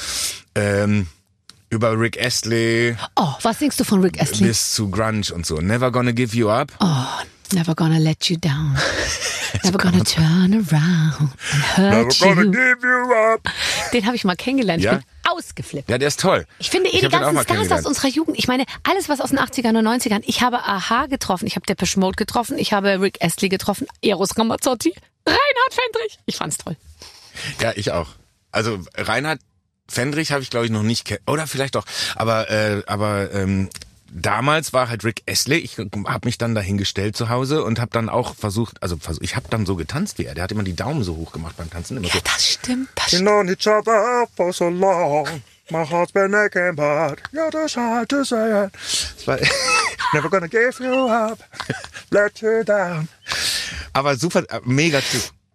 über Rick Astley. Oh, was singst du von Rick Astley? Bis zu Grunge und so. Never Gonna Give You Up. Oh, Never Gonna Let You Down. Never Gonna Turn Around and Hurt Never Gonna You. Give You Up. Den habe ich mal kennengelernt. Ja? Ich bin ausgeflippt. Ja, der ist toll. Ich finde die ganzen Stars aus unserer Jugend. Ich meine, alles was aus den 80ern und 90ern. Ich habe A-ha getroffen, ich habe Depeche Mode getroffen, ich habe Rick Astley getroffen, Eros Ramazzotti, Reinhard Fendrich. Ich fand's toll. Ja, ich auch. Also Reinhard Fendrich habe ich, glaube ich, noch nicht oder vielleicht doch. Aber damals war halt Rick Astley. Ich habe mich dann dahingestellt zu Hause und habe dann auch versucht, ich habe dann so getanzt wie er. Der hat immer die Daumen so hoch gemacht beim Tanzen. Immer Ja, so. das stimmt. We've known each other for so long. My heart's been aching, but you're just hard to say it. Never gonna give you up, let you down. Aber super, mega Typ.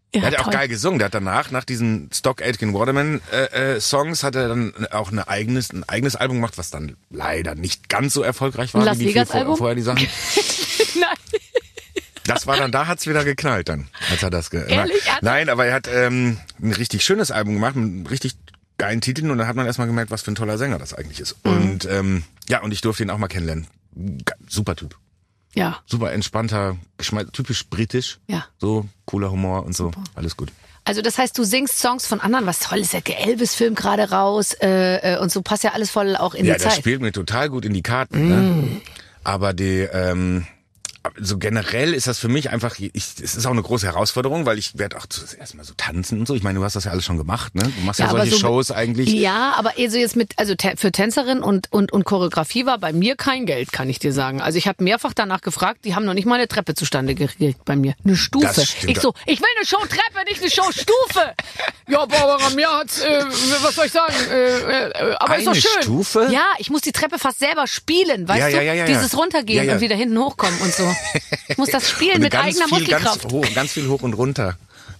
Der hat ja auch geil gesungen. Der hat danach, nach diesen Stock Aitken Waterman Songs, hat er dann auch ein eigenes Album gemacht, was dann leider nicht ganz so erfolgreich war Las wie die Vegas Album? vorher die Sachen. Nein. Das war dann, da hat's wieder geknallt dann, als er das Ehrlich? Nein, aber er hat ein richtig schönes Album gemacht, mit richtig geilen Titeln und dann hat man erstmal gemerkt, was für ein toller Sänger das eigentlich ist. Und und ich durfte ihn auch mal kennenlernen. Super Typ. Ja. Super entspannter, typisch britisch. Ja. So, cooler Humor und so. Alles gut. Also das heißt, du singst Songs von anderen, was toll ist, der Elvis-Film gerade raus und so passt ja alles voll auch in die Zeit. Ja, das spielt mir total gut in die Karten. Ne? Aber so generell ist das für mich einfach, es ist auch eine große Herausforderung, weil ich werde auch zuerst mal so tanzen und so. Ich meine, du hast das ja alles schon gemacht, ne? Du machst ja solche Shows eigentlich. Ja, aber so jetzt für Tänzerin und Choreografie war bei mir kein Geld, kann ich dir sagen. Also ich habe mehrfach danach gefragt, die haben noch nicht mal eine Treppe zustande gekriegt bei mir. Eine Stufe. Ich will eine Show-Treppe, nicht eine Show-Stufe. Ja, Barbara, mir hat's, was soll ich sagen, aber ist doch schön. Eine Stufe? Ja, ich muss die Treppe fast selber spielen, weißt du? Ja. Dieses Runtergehen und wieder hinten hochkommen und so. Ich muss das spielen mit eigener Muskelkraft. Ganz viel hoch und runter.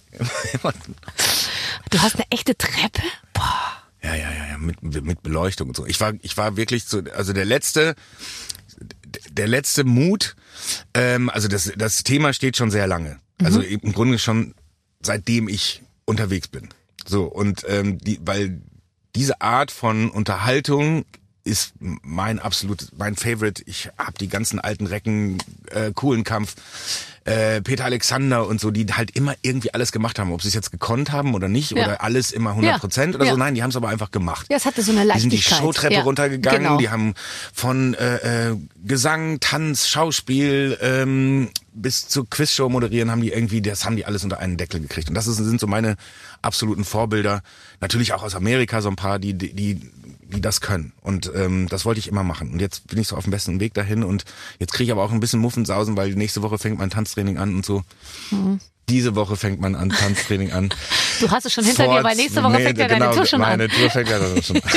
Du hast eine echte Treppe? Boah. Ja, mit Beleuchtung und so. Ich war wirklich so, also der letzte Mut, also das Thema steht schon sehr lange. Also im Grunde schon seitdem ich unterwegs bin. So, und weil diese Art von Unterhaltung ist mein Favorite. Ich habe die ganzen alten Recken, Kuhlenkampf, Peter Alexander und so, die halt immer irgendwie alles gemacht haben. Ob sie es jetzt gekonnt haben oder nicht oder alles immer 100% oder so. Nein, die haben es aber einfach gemacht. Ja, es hatte so eine Leichtigkeit. Die sind die Showtreppe runtergegangen. Genau. Die haben von Gesang, Tanz, Schauspiel bis zur Quizshow moderieren, haben die alles unter einen Deckel gekriegt. Und das sind so meine absoluten Vorbilder. Natürlich auch aus Amerika so ein paar, die das können. Und das wollte ich immer machen. Und jetzt bin ich so auf dem besten Weg dahin. Und jetzt kriege ich aber auch ein bisschen Muffensausen, weil nächste Woche fängt mein Tanztraining an und so. Diese Woche fängt mein Tanztraining an. Du hast es schon hinter dir, weil nächste Woche fängt ja deine Tour schon an. Meine Tour fängt ja schon an.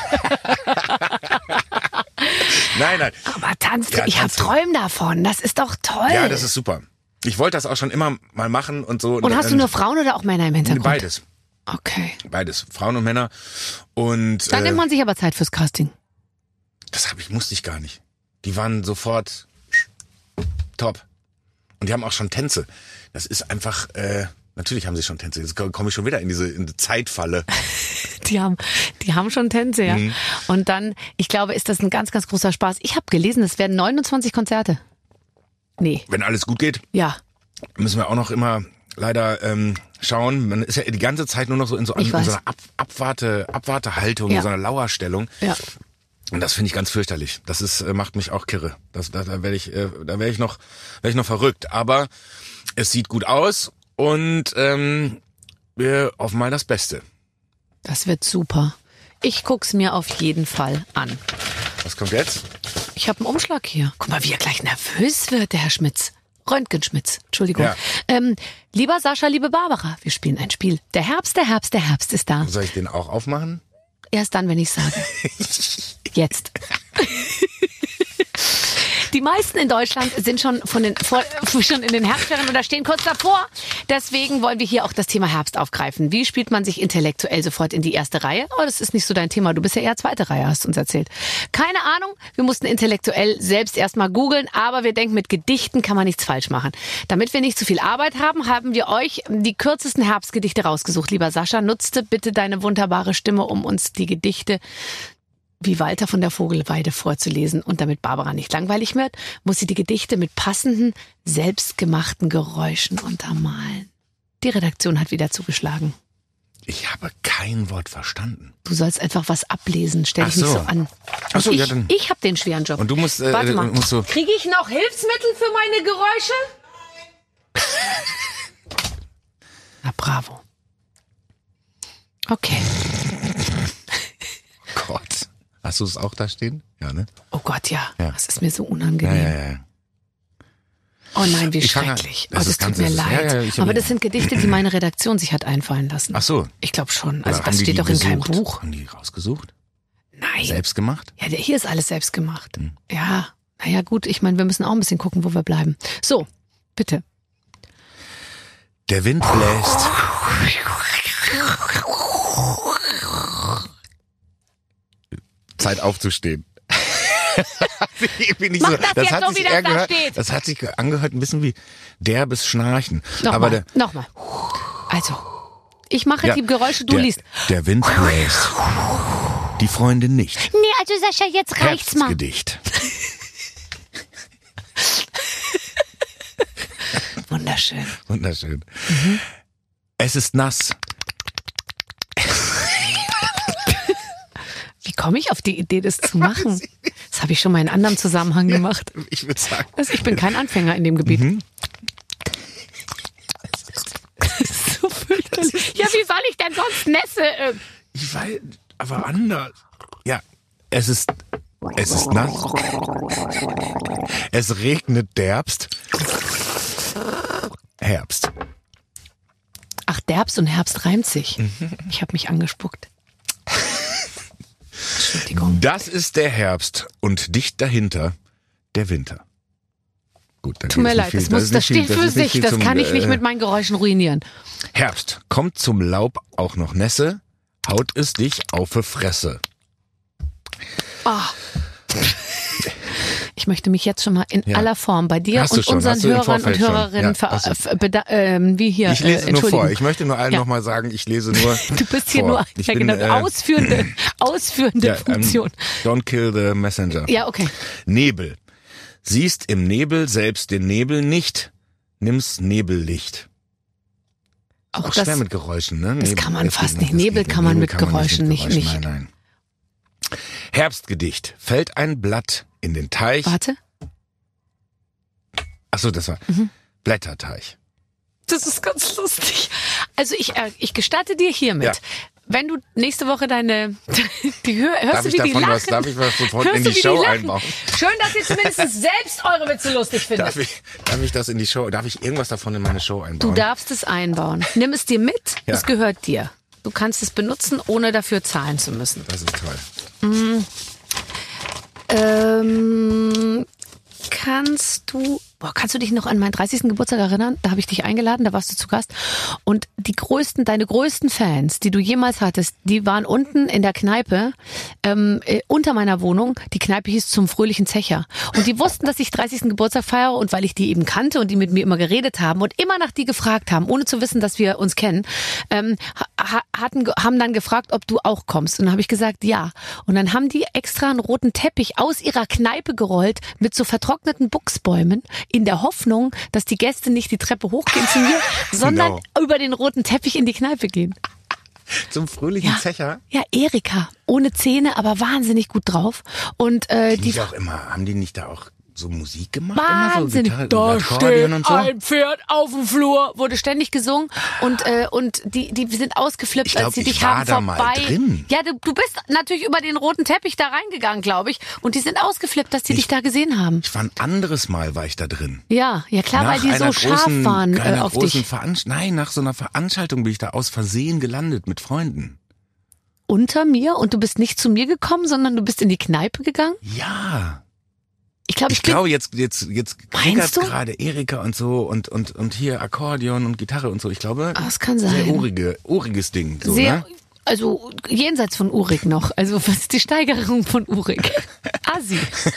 Nein. Aber ich habe Träume davon. Das ist doch toll. Ja, das ist super. Ich wollte das auch schon immer mal machen und so. Und hast du nur Frauen oder auch Männer im Hintergrund? Beides. Okay. Beides, Frauen und Männer. Und dann nimmt man sich aber Zeit fürs Casting. Musste ich gar nicht. Die waren sofort top. Und die haben auch schon Tänze. Das ist einfach, natürlich haben sie schon Tänze. Jetzt komme ich schon wieder in diese Zeitfalle. Die haben schon Tänze, ja. Und dann, ich glaube, ist das ein ganz, ganz großer Spaß. Ich habe gelesen, es werden 29 Konzerte. Nee. Wenn alles gut geht. Ja. Müssen wir auch noch immer leider schauen. Man ist ja die ganze Zeit nur noch so in so einer Abwartehaltung, in so einer Lauerstellung. Ja. Und das finde ich ganz fürchterlich. Das macht mich auch kirre. Da werde ich noch verrückt. Aber es sieht gut aus und wir hoffen mal das Beste. Das wird super. Ich guck's mir auf jeden Fall an. Was kommt jetzt? Ich habe einen Umschlag hier. Guck mal, wie er gleich nervös wird, der Herr Schmitz. Röntgenschmitz, Entschuldigung. Ja. Lieber Sascha, liebe Barbara, wir spielen ein Spiel. Der Herbst ist da. Soll ich den auch aufmachen? Erst dann, wenn ich sage. Jetzt. Die meisten in Deutschland sind schon in den Herbstferien oder stehen kurz davor. Deswegen wollen wir hier auch das Thema Herbst aufgreifen. Wie spielt man sich intellektuell sofort in die erste Reihe? Oh, das ist nicht so dein Thema. Du bist ja eher zweite Reihe, hast du uns erzählt. Keine Ahnung. Wir mussten intellektuell selbst erstmal googeln, aber wir denken, mit Gedichten kann man nichts falsch machen. Damit wir nicht zu viel Arbeit haben, haben wir euch die kürzesten Herbstgedichte rausgesucht. Lieber Sascha, nutze bitte deine wunderbare Stimme, um uns die Gedichte wie Walter von der Vogelweide vorzulesen. Und damit Barbara nicht langweilig wird, muss sie die Gedichte mit passenden, selbstgemachten Geräuschen untermalen. Die Redaktion hat wieder zugeschlagen. Ich habe kein Wort verstanden. Du sollst einfach was ablesen, stell dich nicht so an. Ach so, ja, dann. Ich habe den schweren Job. Und du musst, warte mal, musst so. Kriege ich noch Hilfsmittel für meine Geräusche? Na bravo. Okay. Gott. Hast du es auch da stehen? Ja, ne? Oh Gott, ja. Das ist mir so unangenehm. Ja. Oh nein, wie schrecklich. Das tut mir leid. Aber das sind Gedichte, die meine Redaktion sich hat einfallen lassen. Ach so. Ich glaube schon. Also das steht doch in keinem Buch. Haben die rausgesucht? Nein. Selbst gemacht? Ja, hier ist alles selbst gemacht. Ja, naja gut, ich meine, wir müssen auch ein bisschen gucken, wo wir bleiben. So, bitte. Der Wind bläst. Zeit aufzustehen. Mach das jetzt so, wie das da steht. Das hat sich angehört ein bisschen wie derbes Schnarchen. Nochmal. Also, ich mache die Geräusche, du liest. Der Wind bläst. Die Freundin nicht. Nee, also Sascha, jetzt reicht's mal. Herbstgedicht. Wunderschön. Wunderschön. Es ist nass. Wie komme ich auf die Idee, das zu machen? Das habe ich schon mal in einem anderen Zusammenhang gemacht. Ich würde sagen. Also ich bin kein Anfänger in dem Gebiet. Das ist so fürchterlich. Ja, wie soll ich denn sonst Nässe? Ich weiß, aber anders. Ja, es ist nass. Es regnet derbst. Herbst. Ach, Derbst und Herbst reimt sich. Ich habe mich angespuckt. Entschuldigung. Das ist der Herbst und dicht dahinter der Winter. Gut, dann tut mir leid, das steht für sich. Das kann ich nicht mit meinen Geräuschen ruinieren. Herbst, kommt zum Laub auch noch Nässe, haut es dich auf die Fresse. Ich möchte mich jetzt schon mal in aller Form bei dir und unseren Hörern und Hörerinnen wie hier. Ich lese nur vor. Ich möchte nur allen nochmal sagen, ich lese nur Du bist hier nur ausführende Funktion. Don't kill the messenger. Ja, okay. Nebel. Siehst im Nebel selbst den Nebel nicht, nimm's Nebellicht. Auch schwer mit Geräuschen, ne? Das kann man fast nicht. Nebel kann man mit Geräuschen nicht. Nein. Herbstgedicht. Fällt ein Blatt in den Teich. Warte. Achso, das war Blätterteich. Das ist ganz lustig. Also ich gestatte dir hiermit, wenn du nächste Woche hörst du, wie die lachen? Darf ich was sofort in die Show einbauen? Schön, dass ihr zumindest selbst eure Witze lustig findet. Darf ich das in die Show, darf ich irgendwas davon in meine Show einbauen? Du darfst es einbauen. Nimm es dir mit, es gehört dir. Du kannst es benutzen, ohne dafür zahlen zu müssen. Das ist toll. Kannst du dich noch an meinen 30. Geburtstag erinnern? Da habe ich dich eingeladen, da warst du zu Gast. Und deine größten Fans, die du jemals hattest, die waren unten in der Kneipe, unter meiner Wohnung. Die Kneipe hieß Zum fröhlichen Zecher. Und die wussten, dass ich 30. Geburtstag feiere, und weil ich die eben kannte und die mit mir immer geredet haben und immer nach die gefragt haben, ohne zu wissen, dass wir uns kennen, haben dann gefragt, ob du auch kommst. Und dann habe ich gesagt, ja. Und dann haben die extra einen roten Teppich aus ihrer Kneipe gerollt mit so vertrockneten Buchsbäumen, in der Hoffnung, dass die Gäste nicht die Treppe hochgehen zu mir, sondern über den roten Teppich in die Kneipe gehen. Zum fröhlichen Zecher? Ja, Erika. Ohne Zähne, aber wahnsinnig gut drauf. Und die auch immer, haben die nicht da auch so Musik gemacht? Wahnsinnig. Immer so da steht und so? ein Pferd auf dem Flur. Wurde ständig gesungen. Und die sind ausgeflippt, als sie dich haben vorbei. Mal drin. Ja, du bist natürlich über den roten Teppich da reingegangen, glaube ich. Und die sind ausgeflippt, dass die dich da gesehen haben. Ich war ein anderes Mal war ich da drin. Ja klar, weil die so scharf waren auf dich. Nach so einer Veranstaltung bin ich da aus Versehen gelandet mit Freunden. Unter mir? Und du bist nicht zu mir gekommen, sondern du bist in die Kneipe gegangen? Ja. Ich glaube, jetzt klickert gerade Erika und so und hier Akkordeon und Gitarre und so. Ich glaube, das kann sein. Sehr uriges Ding. So, sehr, ne? Also jenseits von urig noch. Also was ist die Steigerung von urig? Assi.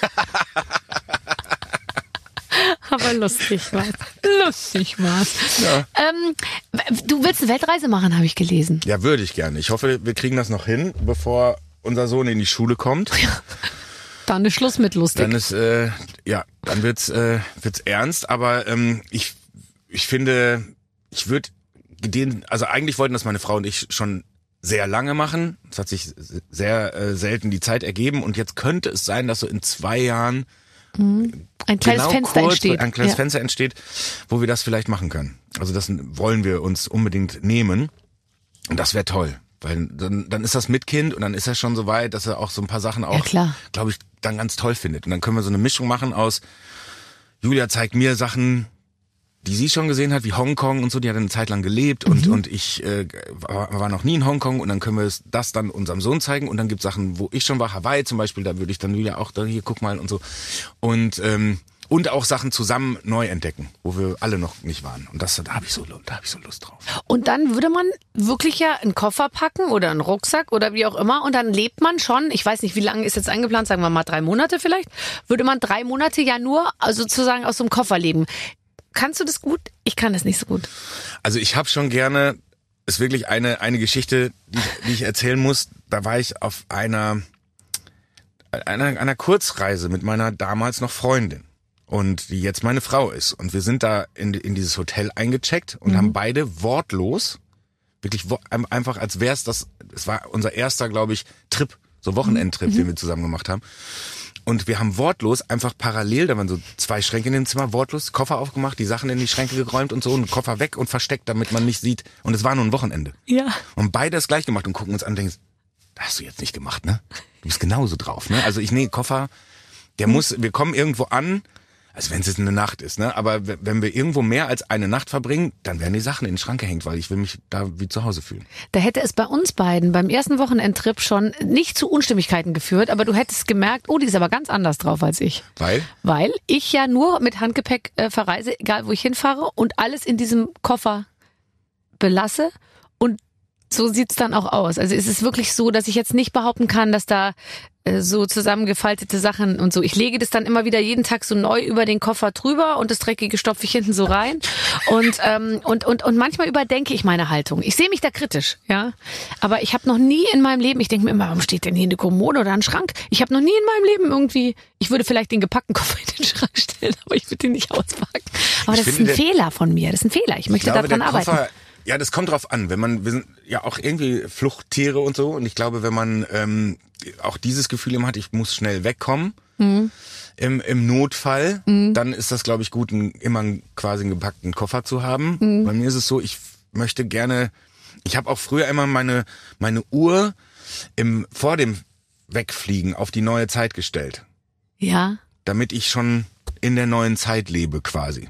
Aber lustig war's. Ja. Du willst eine Weltreise machen, habe ich gelesen. Ja, würde ich gerne. Ich hoffe, wir kriegen das noch hin, bevor unser Sohn in die Schule kommt. Ja. Dann ist Schluss mit lustig. Dann ist dann wird's ernst. Aber ich finde, also eigentlich wollten das meine Frau und ich schon sehr lange machen. Es hat sich sehr selten die Zeit ergeben, und jetzt könnte es sein, dass so in 2 Jahren ein kleines Fenster entsteht, wo wir das vielleicht machen können. Also das wollen wir uns unbedingt nehmen, und das wäre toll. Weil dann ist das mit Kind, und dann ist er schon so weit, dass er auch so ein paar Sachen auch, glaube ich, dann ganz toll findet. Und dann können wir so eine Mischung machen aus, Julia zeigt mir Sachen, die sie schon gesehen hat, wie Hongkong und so, die hat eine Zeit lang gelebt, und ich war noch nie in Hongkong, und dann können wir das dann unserem Sohn zeigen, und dann gibt es Sachen, wo ich schon war, Hawaii zum Beispiel, da würde ich dann Julia auch, hier guck mal und so. Und Und auch Sachen zusammen neu entdecken, wo wir alle noch nicht waren. Und da habe ich so Lust drauf. Und dann würde man wirklich ja einen Koffer packen oder einen Rucksack oder wie auch immer und dann lebt man schon, ich weiß nicht, wie lange ist jetzt eingeplant, sagen wir mal 3 Monate vielleicht, würde man 3 Monate ja nur sozusagen aus so einem Koffer leben. Kannst du das gut? Ich kann das nicht so gut. Also ich habe schon gerne, ist wirklich eine Geschichte, die ich erzählen muss. Da war ich auf einer Kurzreise mit meiner damals noch Freundin. Und die jetzt meine Frau ist. Und wir sind da in dieses Hotel eingecheckt und haben beide wortlos, wirklich einfach als wär's das war unser erster, glaube ich, Trip, so Wochenendtrip, den wir zusammen gemacht haben. Und wir haben wortlos einfach parallel, da waren so 2 Schränke in dem Zimmer, wortlos Koffer aufgemacht, die Sachen in die Schränke geräumt und so und Koffer weg und versteckt, damit man nicht sieht. Und es war nur ein Wochenende. Ja. Und beide das gleich gemacht und gucken uns an und denken, das hast du jetzt nicht gemacht, ne? Du bist genauso drauf, ne? Also Koffer, wir kommen irgendwo an, also wenn es jetzt eine Nacht ist, ne? Aber wenn wir irgendwo mehr als eine Nacht verbringen, dann werden die Sachen in den Schrank gehängt, weil ich will mich da wie zu Hause fühlen. Da hätte es bei uns beiden beim ersten Wochenendtrip schon nicht zu Unstimmigkeiten geführt, aber du hättest gemerkt, oh, die ist aber ganz anders drauf als ich. Weil? Weil ich ja nur mit Handgepäck verreise, egal wo ich hinfahre und alles in diesem Koffer belasse und so sieht's dann auch aus. Also es ist wirklich so, dass ich jetzt nicht behaupten kann, dass da so zusammengefaltete Sachen und so. Ich lege das dann immer wieder jeden Tag so neu über den Koffer drüber und das Dreckige stopfe ich hinten so rein. Und manchmal überdenke ich meine Haltung. Ich sehe mich da kritisch, ja. Aber ich habe noch nie in meinem Leben, ich denke mir immer, warum steht denn hier eine Kommode oder ein Schrank? Ich habe noch nie in meinem Leben irgendwie, ich würde vielleicht den gepackten Koffer in den Schrank stellen, aber ich würde den nicht auspacken. Aber das ist ein Fehler von mir. Das ist ein Fehler. Ich möchte daran arbeiten. Ja, das kommt drauf an. Wir sind ja auch irgendwie Fluchttiere und so. Und ich glaube, wenn man auch dieses Gefühl immer hat, ich muss schnell wegkommen im Notfall, dann ist das, glaube ich, gut, immer quasi einen gepackten Koffer zu haben. Bei mir ist es so, ich möchte gerne, ich habe auch früher immer meine Uhr vor dem Wegfliegen auf die neue Zeit gestellt. Ja. Damit ich schon in der neuen Zeit lebe quasi.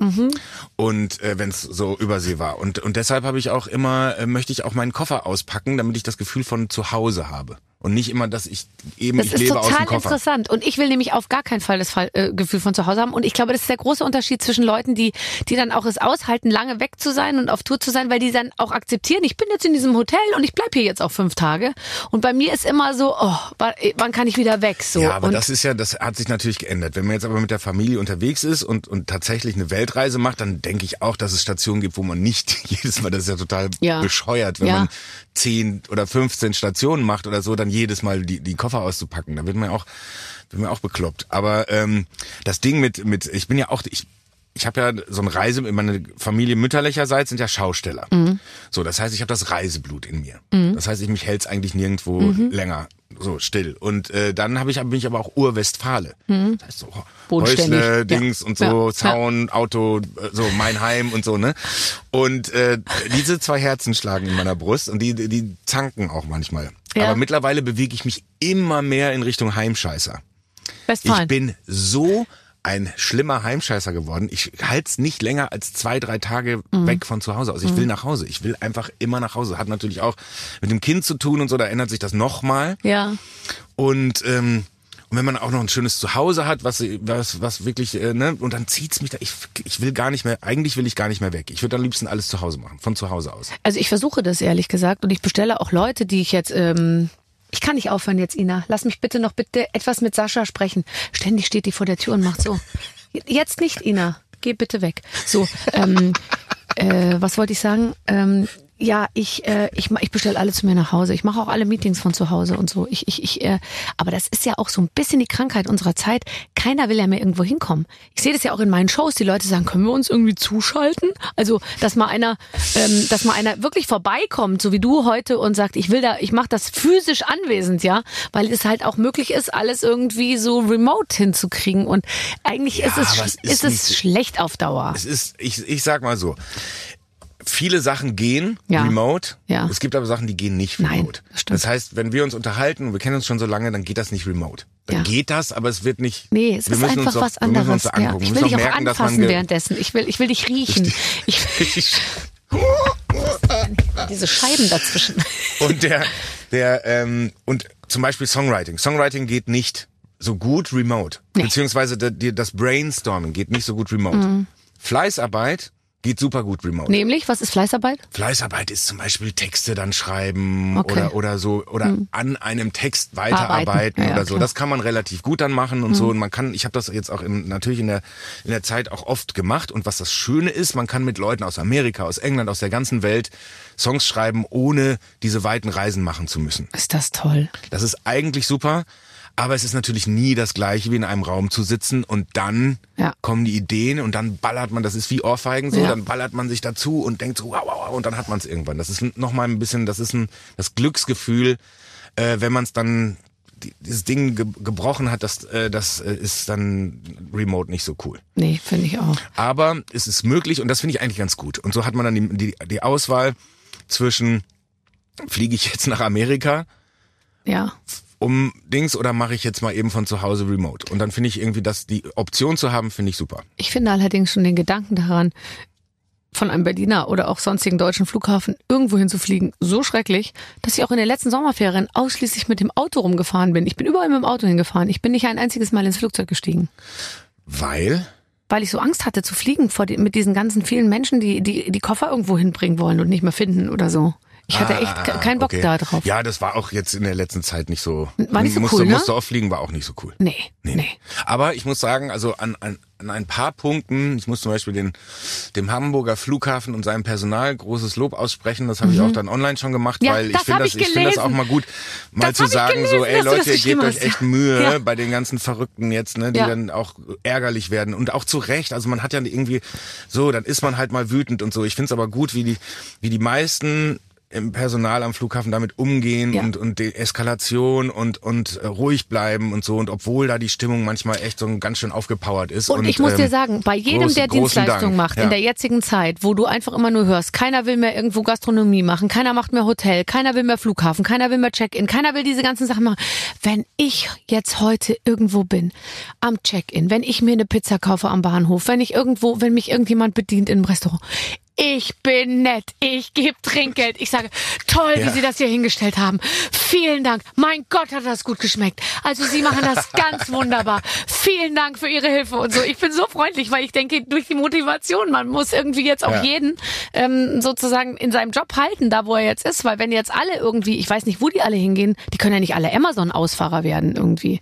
Und wenn es so Übersee war. Und deshalb habe ich auch immer, möchte ich auch meinen Koffer auspacken, damit ich das Gefühl von zu Hause habe. Und nicht immer, dass ich lebe aus dem Koffer. Das ist total interessant. Und ich will nämlich auf gar keinen Fall das Gefühl von zu Hause haben. Und ich glaube, das ist der große Unterschied zwischen Leuten, die dann auch es aushalten, lange weg zu sein und auf Tour zu sein, weil die dann auch akzeptieren, ich bin jetzt in diesem Hotel und ich bleib hier jetzt auch 5 Tage. Und bei mir ist immer so, oh, wann kann ich wieder weg? So. Ja, aber das hat sich natürlich geändert. Wenn man jetzt aber mit der Familie unterwegs ist und tatsächlich eine Weltreise macht, dann denke ich auch, dass es Stationen gibt, wo man nicht jedes Mal, das ist ja total bescheuert, wenn man 10 oder 15 Stationen macht oder so, dann jedes Mal die Koffer auszupacken. Da wird man auch bekloppt. Aber das Ding mit ich bin ja auch, ich habe ja so eine Reise, meine Familie mütterlicherseits sind ja Schausteller. So, das heißt, ich habe das Reiseblut in mir. Das heißt, mich hält's eigentlich nirgendwo länger so still. Und dann bin ich aber auch Urwestfale. Das heißt so Häusle, Dings und so, Zaun, Auto, so mein Heim und so, ne? Und diese 2 Herzen schlagen in meiner Brust und die zanken auch manchmal. Ja. Aber mittlerweile bewege ich mich immer mehr in Richtung Heimscheißer. Westfalen. Ich bin so ein schlimmer Heimscheißer geworden. Ich halte es nicht länger als 2-3 Tage weg von zu Hause aus. Ich will nach Hause. Ich will einfach immer nach Hause. Hat natürlich auch mit dem Kind zu tun und so, da ändert sich das nochmal. Ja. Und wenn man auch noch ein schönes Zuhause hat, was wirklich, ne, und dann zieht's mich da, ich will gar nicht mehr, eigentlich will ich gar nicht mehr weg. Ich würde am liebsten alles zu Hause machen, von zu Hause aus. Also ich versuche das ehrlich gesagt und ich bestelle auch Leute, die ich jetzt, ich kann nicht aufhören jetzt, Ina. Lass mich bitte etwas mit Sascha sprechen. Ständig steht die vor der Tür und macht so. Jetzt nicht, Ina. Geh bitte weg. So, was wollte ich sagen? Ja, ich bestelle alle zu mir nach Hause. Ich mache auch alle Meetings von zu Hause und so. Aber das ist ja auch so ein bisschen die Krankheit unserer Zeit. Keiner will ja mehr irgendwo hinkommen. Ich sehe das ja auch in meinen Shows. Die Leute sagen, können wir uns irgendwie zuschalten? Also, dass mal einer wirklich vorbeikommt, so wie du heute und sagt, ich mache das physisch anwesend, ja, weil es halt auch möglich ist, alles irgendwie so remote hinzukriegen. Und eigentlich ist es schlecht auf Dauer. Ich sag mal so. Viele Sachen gehen remote. Ja. Es gibt aber Sachen, die gehen nicht remote. Nein, das heißt, wenn wir uns unterhalten, wir kennen uns schon so lange, dann geht das nicht remote. Dann geht das, aber es wird nicht. Nee, es ist einfach was anderes. Wir müssen uns angucken. Ich will dich auch anfassen währenddessen. Ich will dich riechen. Diese Scheiben dazwischen. Und und zum Beispiel Songwriting. Songwriting geht nicht so gut remote. Nee. Beziehungsweise das Brainstorming geht nicht so gut remote. Fleißarbeit geht super gut remote. Nämlich, was ist Fleißarbeit? Fleißarbeit ist zum Beispiel Texte dann schreiben Okay. oder an einem Text weiterarbeiten Ja, oder so. klar. Das kann man relativ gut dann machen und so. Und ich habe das jetzt auch natürlich in der Zeit auch oft gemacht. Und was das Schöne ist, man kann mit Leuten aus Amerika, aus England, aus der ganzen Welt Songs schreiben, ohne diese weiten Reisen machen zu müssen. Ist das toll. Das ist eigentlich super. Aber es ist natürlich nie das Gleiche, wie in einem Raum zu sitzen und dann kommen die Ideen und dann ballert man, das ist wie Ohrfeigen so, dann ballert man sich dazu und denkt so, wow, und dann hat man es irgendwann. Das ist nochmal ein bisschen, das das Glücksgefühl, wenn man es dann, dieses Ding gebrochen hat, das ist dann remote nicht so cool. Nee, finde ich auch. Aber es ist möglich und das finde ich eigentlich ganz gut. Und so hat man dann die Auswahl zwischen, fliege ich jetzt nach Amerika? Ja. Oder mache ich jetzt mal eben von zu Hause remote? Und dann finde ich irgendwie, dass die Option zu haben, finde ich super. Ich finde allerdings schon den Gedanken daran, von einem Berliner oder auch sonstigen deutschen Flughafen irgendwo hinzufliegen, so schrecklich, dass ich auch in den letzten Sommerferien ausschließlich mit dem Auto rumgefahren bin. Ich bin überall mit dem Auto hingefahren. Ich bin nicht ein einziges Mal ins Flugzeug gestiegen. Weil ich so Angst hatte zu fliegen mit diesen ganzen vielen Menschen, die Koffer irgendwo hinbringen wollen und nicht mehr finden oder so. Ich hatte echt keinen Bock da drauf. Ja, das war auch jetzt in der letzten Zeit nicht so. War nicht so cool, ne? Musste oft fliegen, war auch nicht so cool. Nee. Aber ich muss sagen, also an ein paar Punkten, ich muss zum Beispiel dem Hamburger Flughafen und seinem Personal großes Lob aussprechen. Das habe ich auch dann online schon gemacht, weil ich finde das auch mal gut, mal zu sagen, so, ey Leute, ihr gebt euch echt Mühe bei den ganzen Verrückten jetzt, ne, die dann auch ärgerlich werden und auch zu Recht. Also man hat ja irgendwie so, dann ist man halt mal wütend und so. Ich finde es aber gut, wie die meisten im Personal am Flughafen damit umgehen und die Eskalation und ruhig bleiben und so, und obwohl da die Stimmung manchmal echt so ganz schön aufgepowert ist. Und ich muss dir sagen, bei jedem, der Dienstleistung macht in der jetzigen Zeit, wo du einfach immer nur hörst, keiner will mehr irgendwo Gastronomie machen, keiner macht mehr Hotel, keiner will mehr Flughafen, keiner will mehr Check-in, keiner will diese ganzen Sachen machen. Wenn ich jetzt heute irgendwo bin, am Check-in, wenn ich mir eine Pizza kaufe am Bahnhof, wenn mich irgendjemand bedient in einem Restaurant, ich bin nett, ich gebe Trinkgeld. Ich sage, toll, wie Sie das hier hingestellt haben. Vielen Dank. Mein Gott, hat das gut geschmeckt. Also Sie machen das ganz wunderbar. Vielen Dank für Ihre Hilfe und so. Ich bin so freundlich, weil ich denke, durch die Motivation, man muss irgendwie jetzt auch jeden sozusagen in seinem Job halten, da wo er jetzt ist. Weil wenn jetzt alle irgendwie, ich weiß nicht, wo die alle hingehen, die können ja nicht alle Amazon-Ausfahrer werden irgendwie.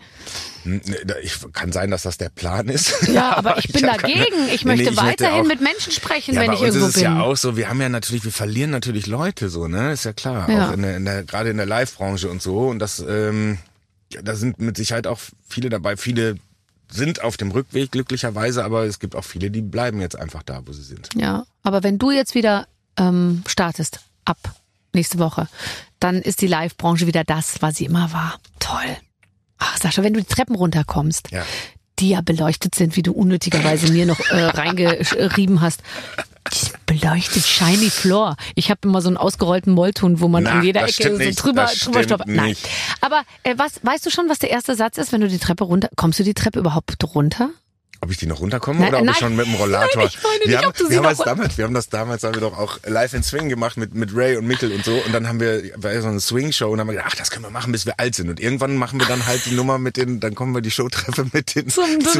Kann sein, dass das der Plan ist. Ja, aber ich bin dagegen. Ich möchte weiterhin mit Menschen sprechen, wenn ich irgendwo bin. Das ist ja auch so, wir verlieren natürlich Leute so, ne? Ist ja klar. Ja. Auch gerade in der Live-Branche und so. Und das, da sind mit Sicherheit auch viele dabei. Viele sind auf dem Rückweg, glücklicherweise, aber es gibt auch viele, die bleiben jetzt einfach da, wo sie sind. Ja, aber wenn du jetzt wieder startest, ab nächste Woche, dann ist die Live-Branche wieder das, was sie immer war. Toll. Ach, Sascha, wenn du die Treppen runterkommst, die ja beleuchtet sind, wie du unnötigerweise mir noch reingerieben hast. Beleuchtet, shiny floor. Ich habe immer so einen ausgerollten Mollton, wo man an jeder Ecke so drüber stolpert. Nein. Aber weißt du schon, was der erste Satz ist, wenn du die Treppe runter... Kommst du die Treppe überhaupt runter? Ob ich die noch runterkomme oder ob ich schon mit dem Rollator... Nein, ich meine nicht, ob du sie noch... Wir haben das damals haben wir doch auch Live in Swing gemacht mit Ray und Mikkel und so. Und dann war so eine Swing-Show und dann haben wir gedacht, ach, das können wir machen, bis wir alt sind. Und irgendwann machen wir dann halt die Nummer dann kommen wir die Showtreppe mit dem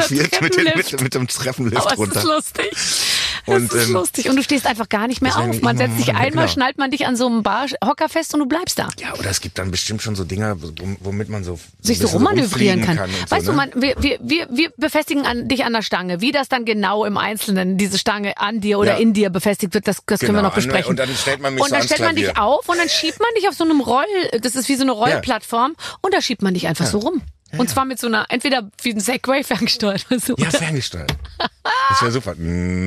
Treppenlift runter. Aber es ist lustig. Das ist lustig. Und du stehst einfach gar nicht mehr auf. Man setzt dich einmal, schnallt man dich an so einem Hocker fest und du bleibst da. Ja, oder es gibt dann bestimmt schon so Dinger, womit man sich so rummanövrieren kann. Weißt du, wir befestigen dich an der Stange. Wie das dann genau im Einzelnen, diese Stange an dir oder in dir befestigt wird, das können wir noch besprechen. Und dann stellt man mich dich auf und dann schiebt man dich auf so einem das ist wie so eine Rollplattform und da schiebt man dich einfach so rum. Und zwar mit so einer, entweder wie ein Segway ferngesteuert oder so. Ja, ferngesteuert. Das wäre super.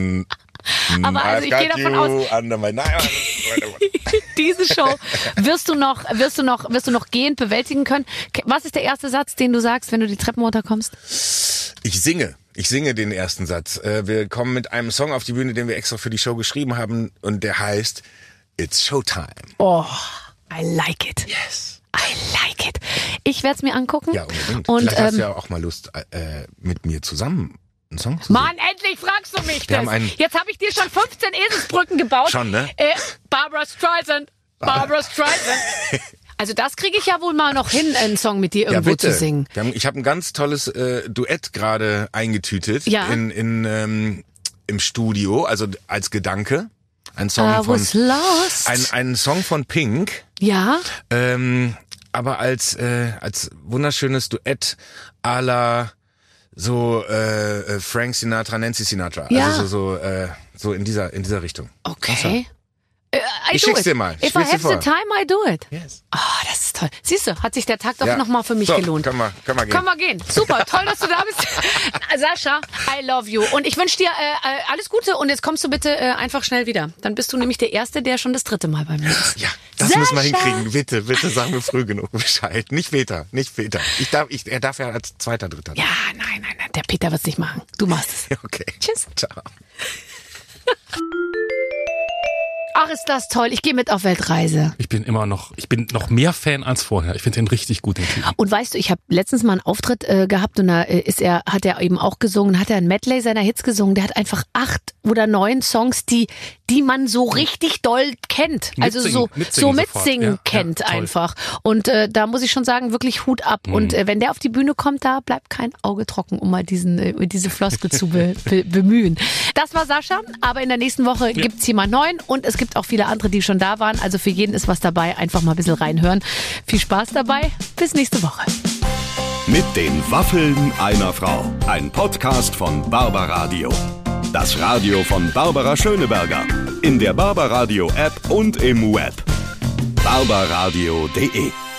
Aber also ich gehe davon aus, diese Show wirst du noch gehend bewältigen können. Was ist der erste Satz, den du sagst, wenn du die Treppen runterkommst? Ich singe den ersten Satz. Wir kommen mit einem Song auf die Bühne, den wir extra für die Show geschrieben haben, und der heißt It's Showtime. Oh, I like it. Yes. I like it. Ich werde es mir angucken. Ja, unbedingt. Und, vielleicht hast du ja auch mal Lust, mit mir zusammen einen Song zu singen. Mann, endlich fragst du mich das. Jetzt habe ich dir schon 15 Eselsbrücken gebaut. Schon, ne? Barbra Streisand. Also das kriege ich ja wohl mal noch hin, einen Song mit dir irgendwo zu singen. Ich habe ein ganz tolles Duett gerade eingetütet im Studio, also als Gedanke. Ein Song ein Song von Pink. Ja. Aber als wunderschönes Duett à la so Frank Sinatra, Nancy Sinatra. Ja. Also so in dieser Richtung. Okay. Ich schick's dir mal. If I have the time, I do it. Yes. Das ist toll. Siehst du, hat sich der Tag doch nochmal für mich gelohnt. Können wir gehen. Können wir gehen. Super, toll, dass du da bist. Sascha, I love you. Und ich wünsche dir alles Gute und jetzt kommst du bitte einfach schnell wieder. Dann bist du nämlich der Erste, der schon das 3. Mal bei mir ist. Ja, das müssen wir hinkriegen. Bitte sag mir früh genug Bescheid. Nicht später. Er darf ja als 2., 3. Ja, nein. Der Peter wird's nicht machen. Du machst es. Okay. Tschüss. Ciao. Ach, ist das toll. Ich gehe mit auf Weltreise. Ich bin noch mehr Fan als vorher. Ich finde den richtig gut, den Typen. Und weißt du, ich habe letztens mal einen Auftritt gehabt und da hat er eben auch gesungen, hat er ein Medley seiner Hits gesungen. Der hat einfach 8 oder 9 Songs, die man so richtig doll kennt. Also mitsingen kennt ja, einfach. Und da muss ich schon sagen, wirklich Hut ab. Und wenn der auf die Bühne kommt, da bleibt kein Auge trocken, um mal diese Floskel zu bemühen. Das war Sascha, aber in der nächsten Woche gibt's jemand neuen und es gibt auch viele andere, die schon da waren. Also für jeden ist was dabei. Einfach mal ein bisschen reinhören. Viel Spaß dabei. Bis nächste Woche. Mit den Waffeln einer Frau. Ein Podcast von Barbaradio. Das Radio von Barbara Schöneberger. In der Barbaradio App und im Web. barbaradio.de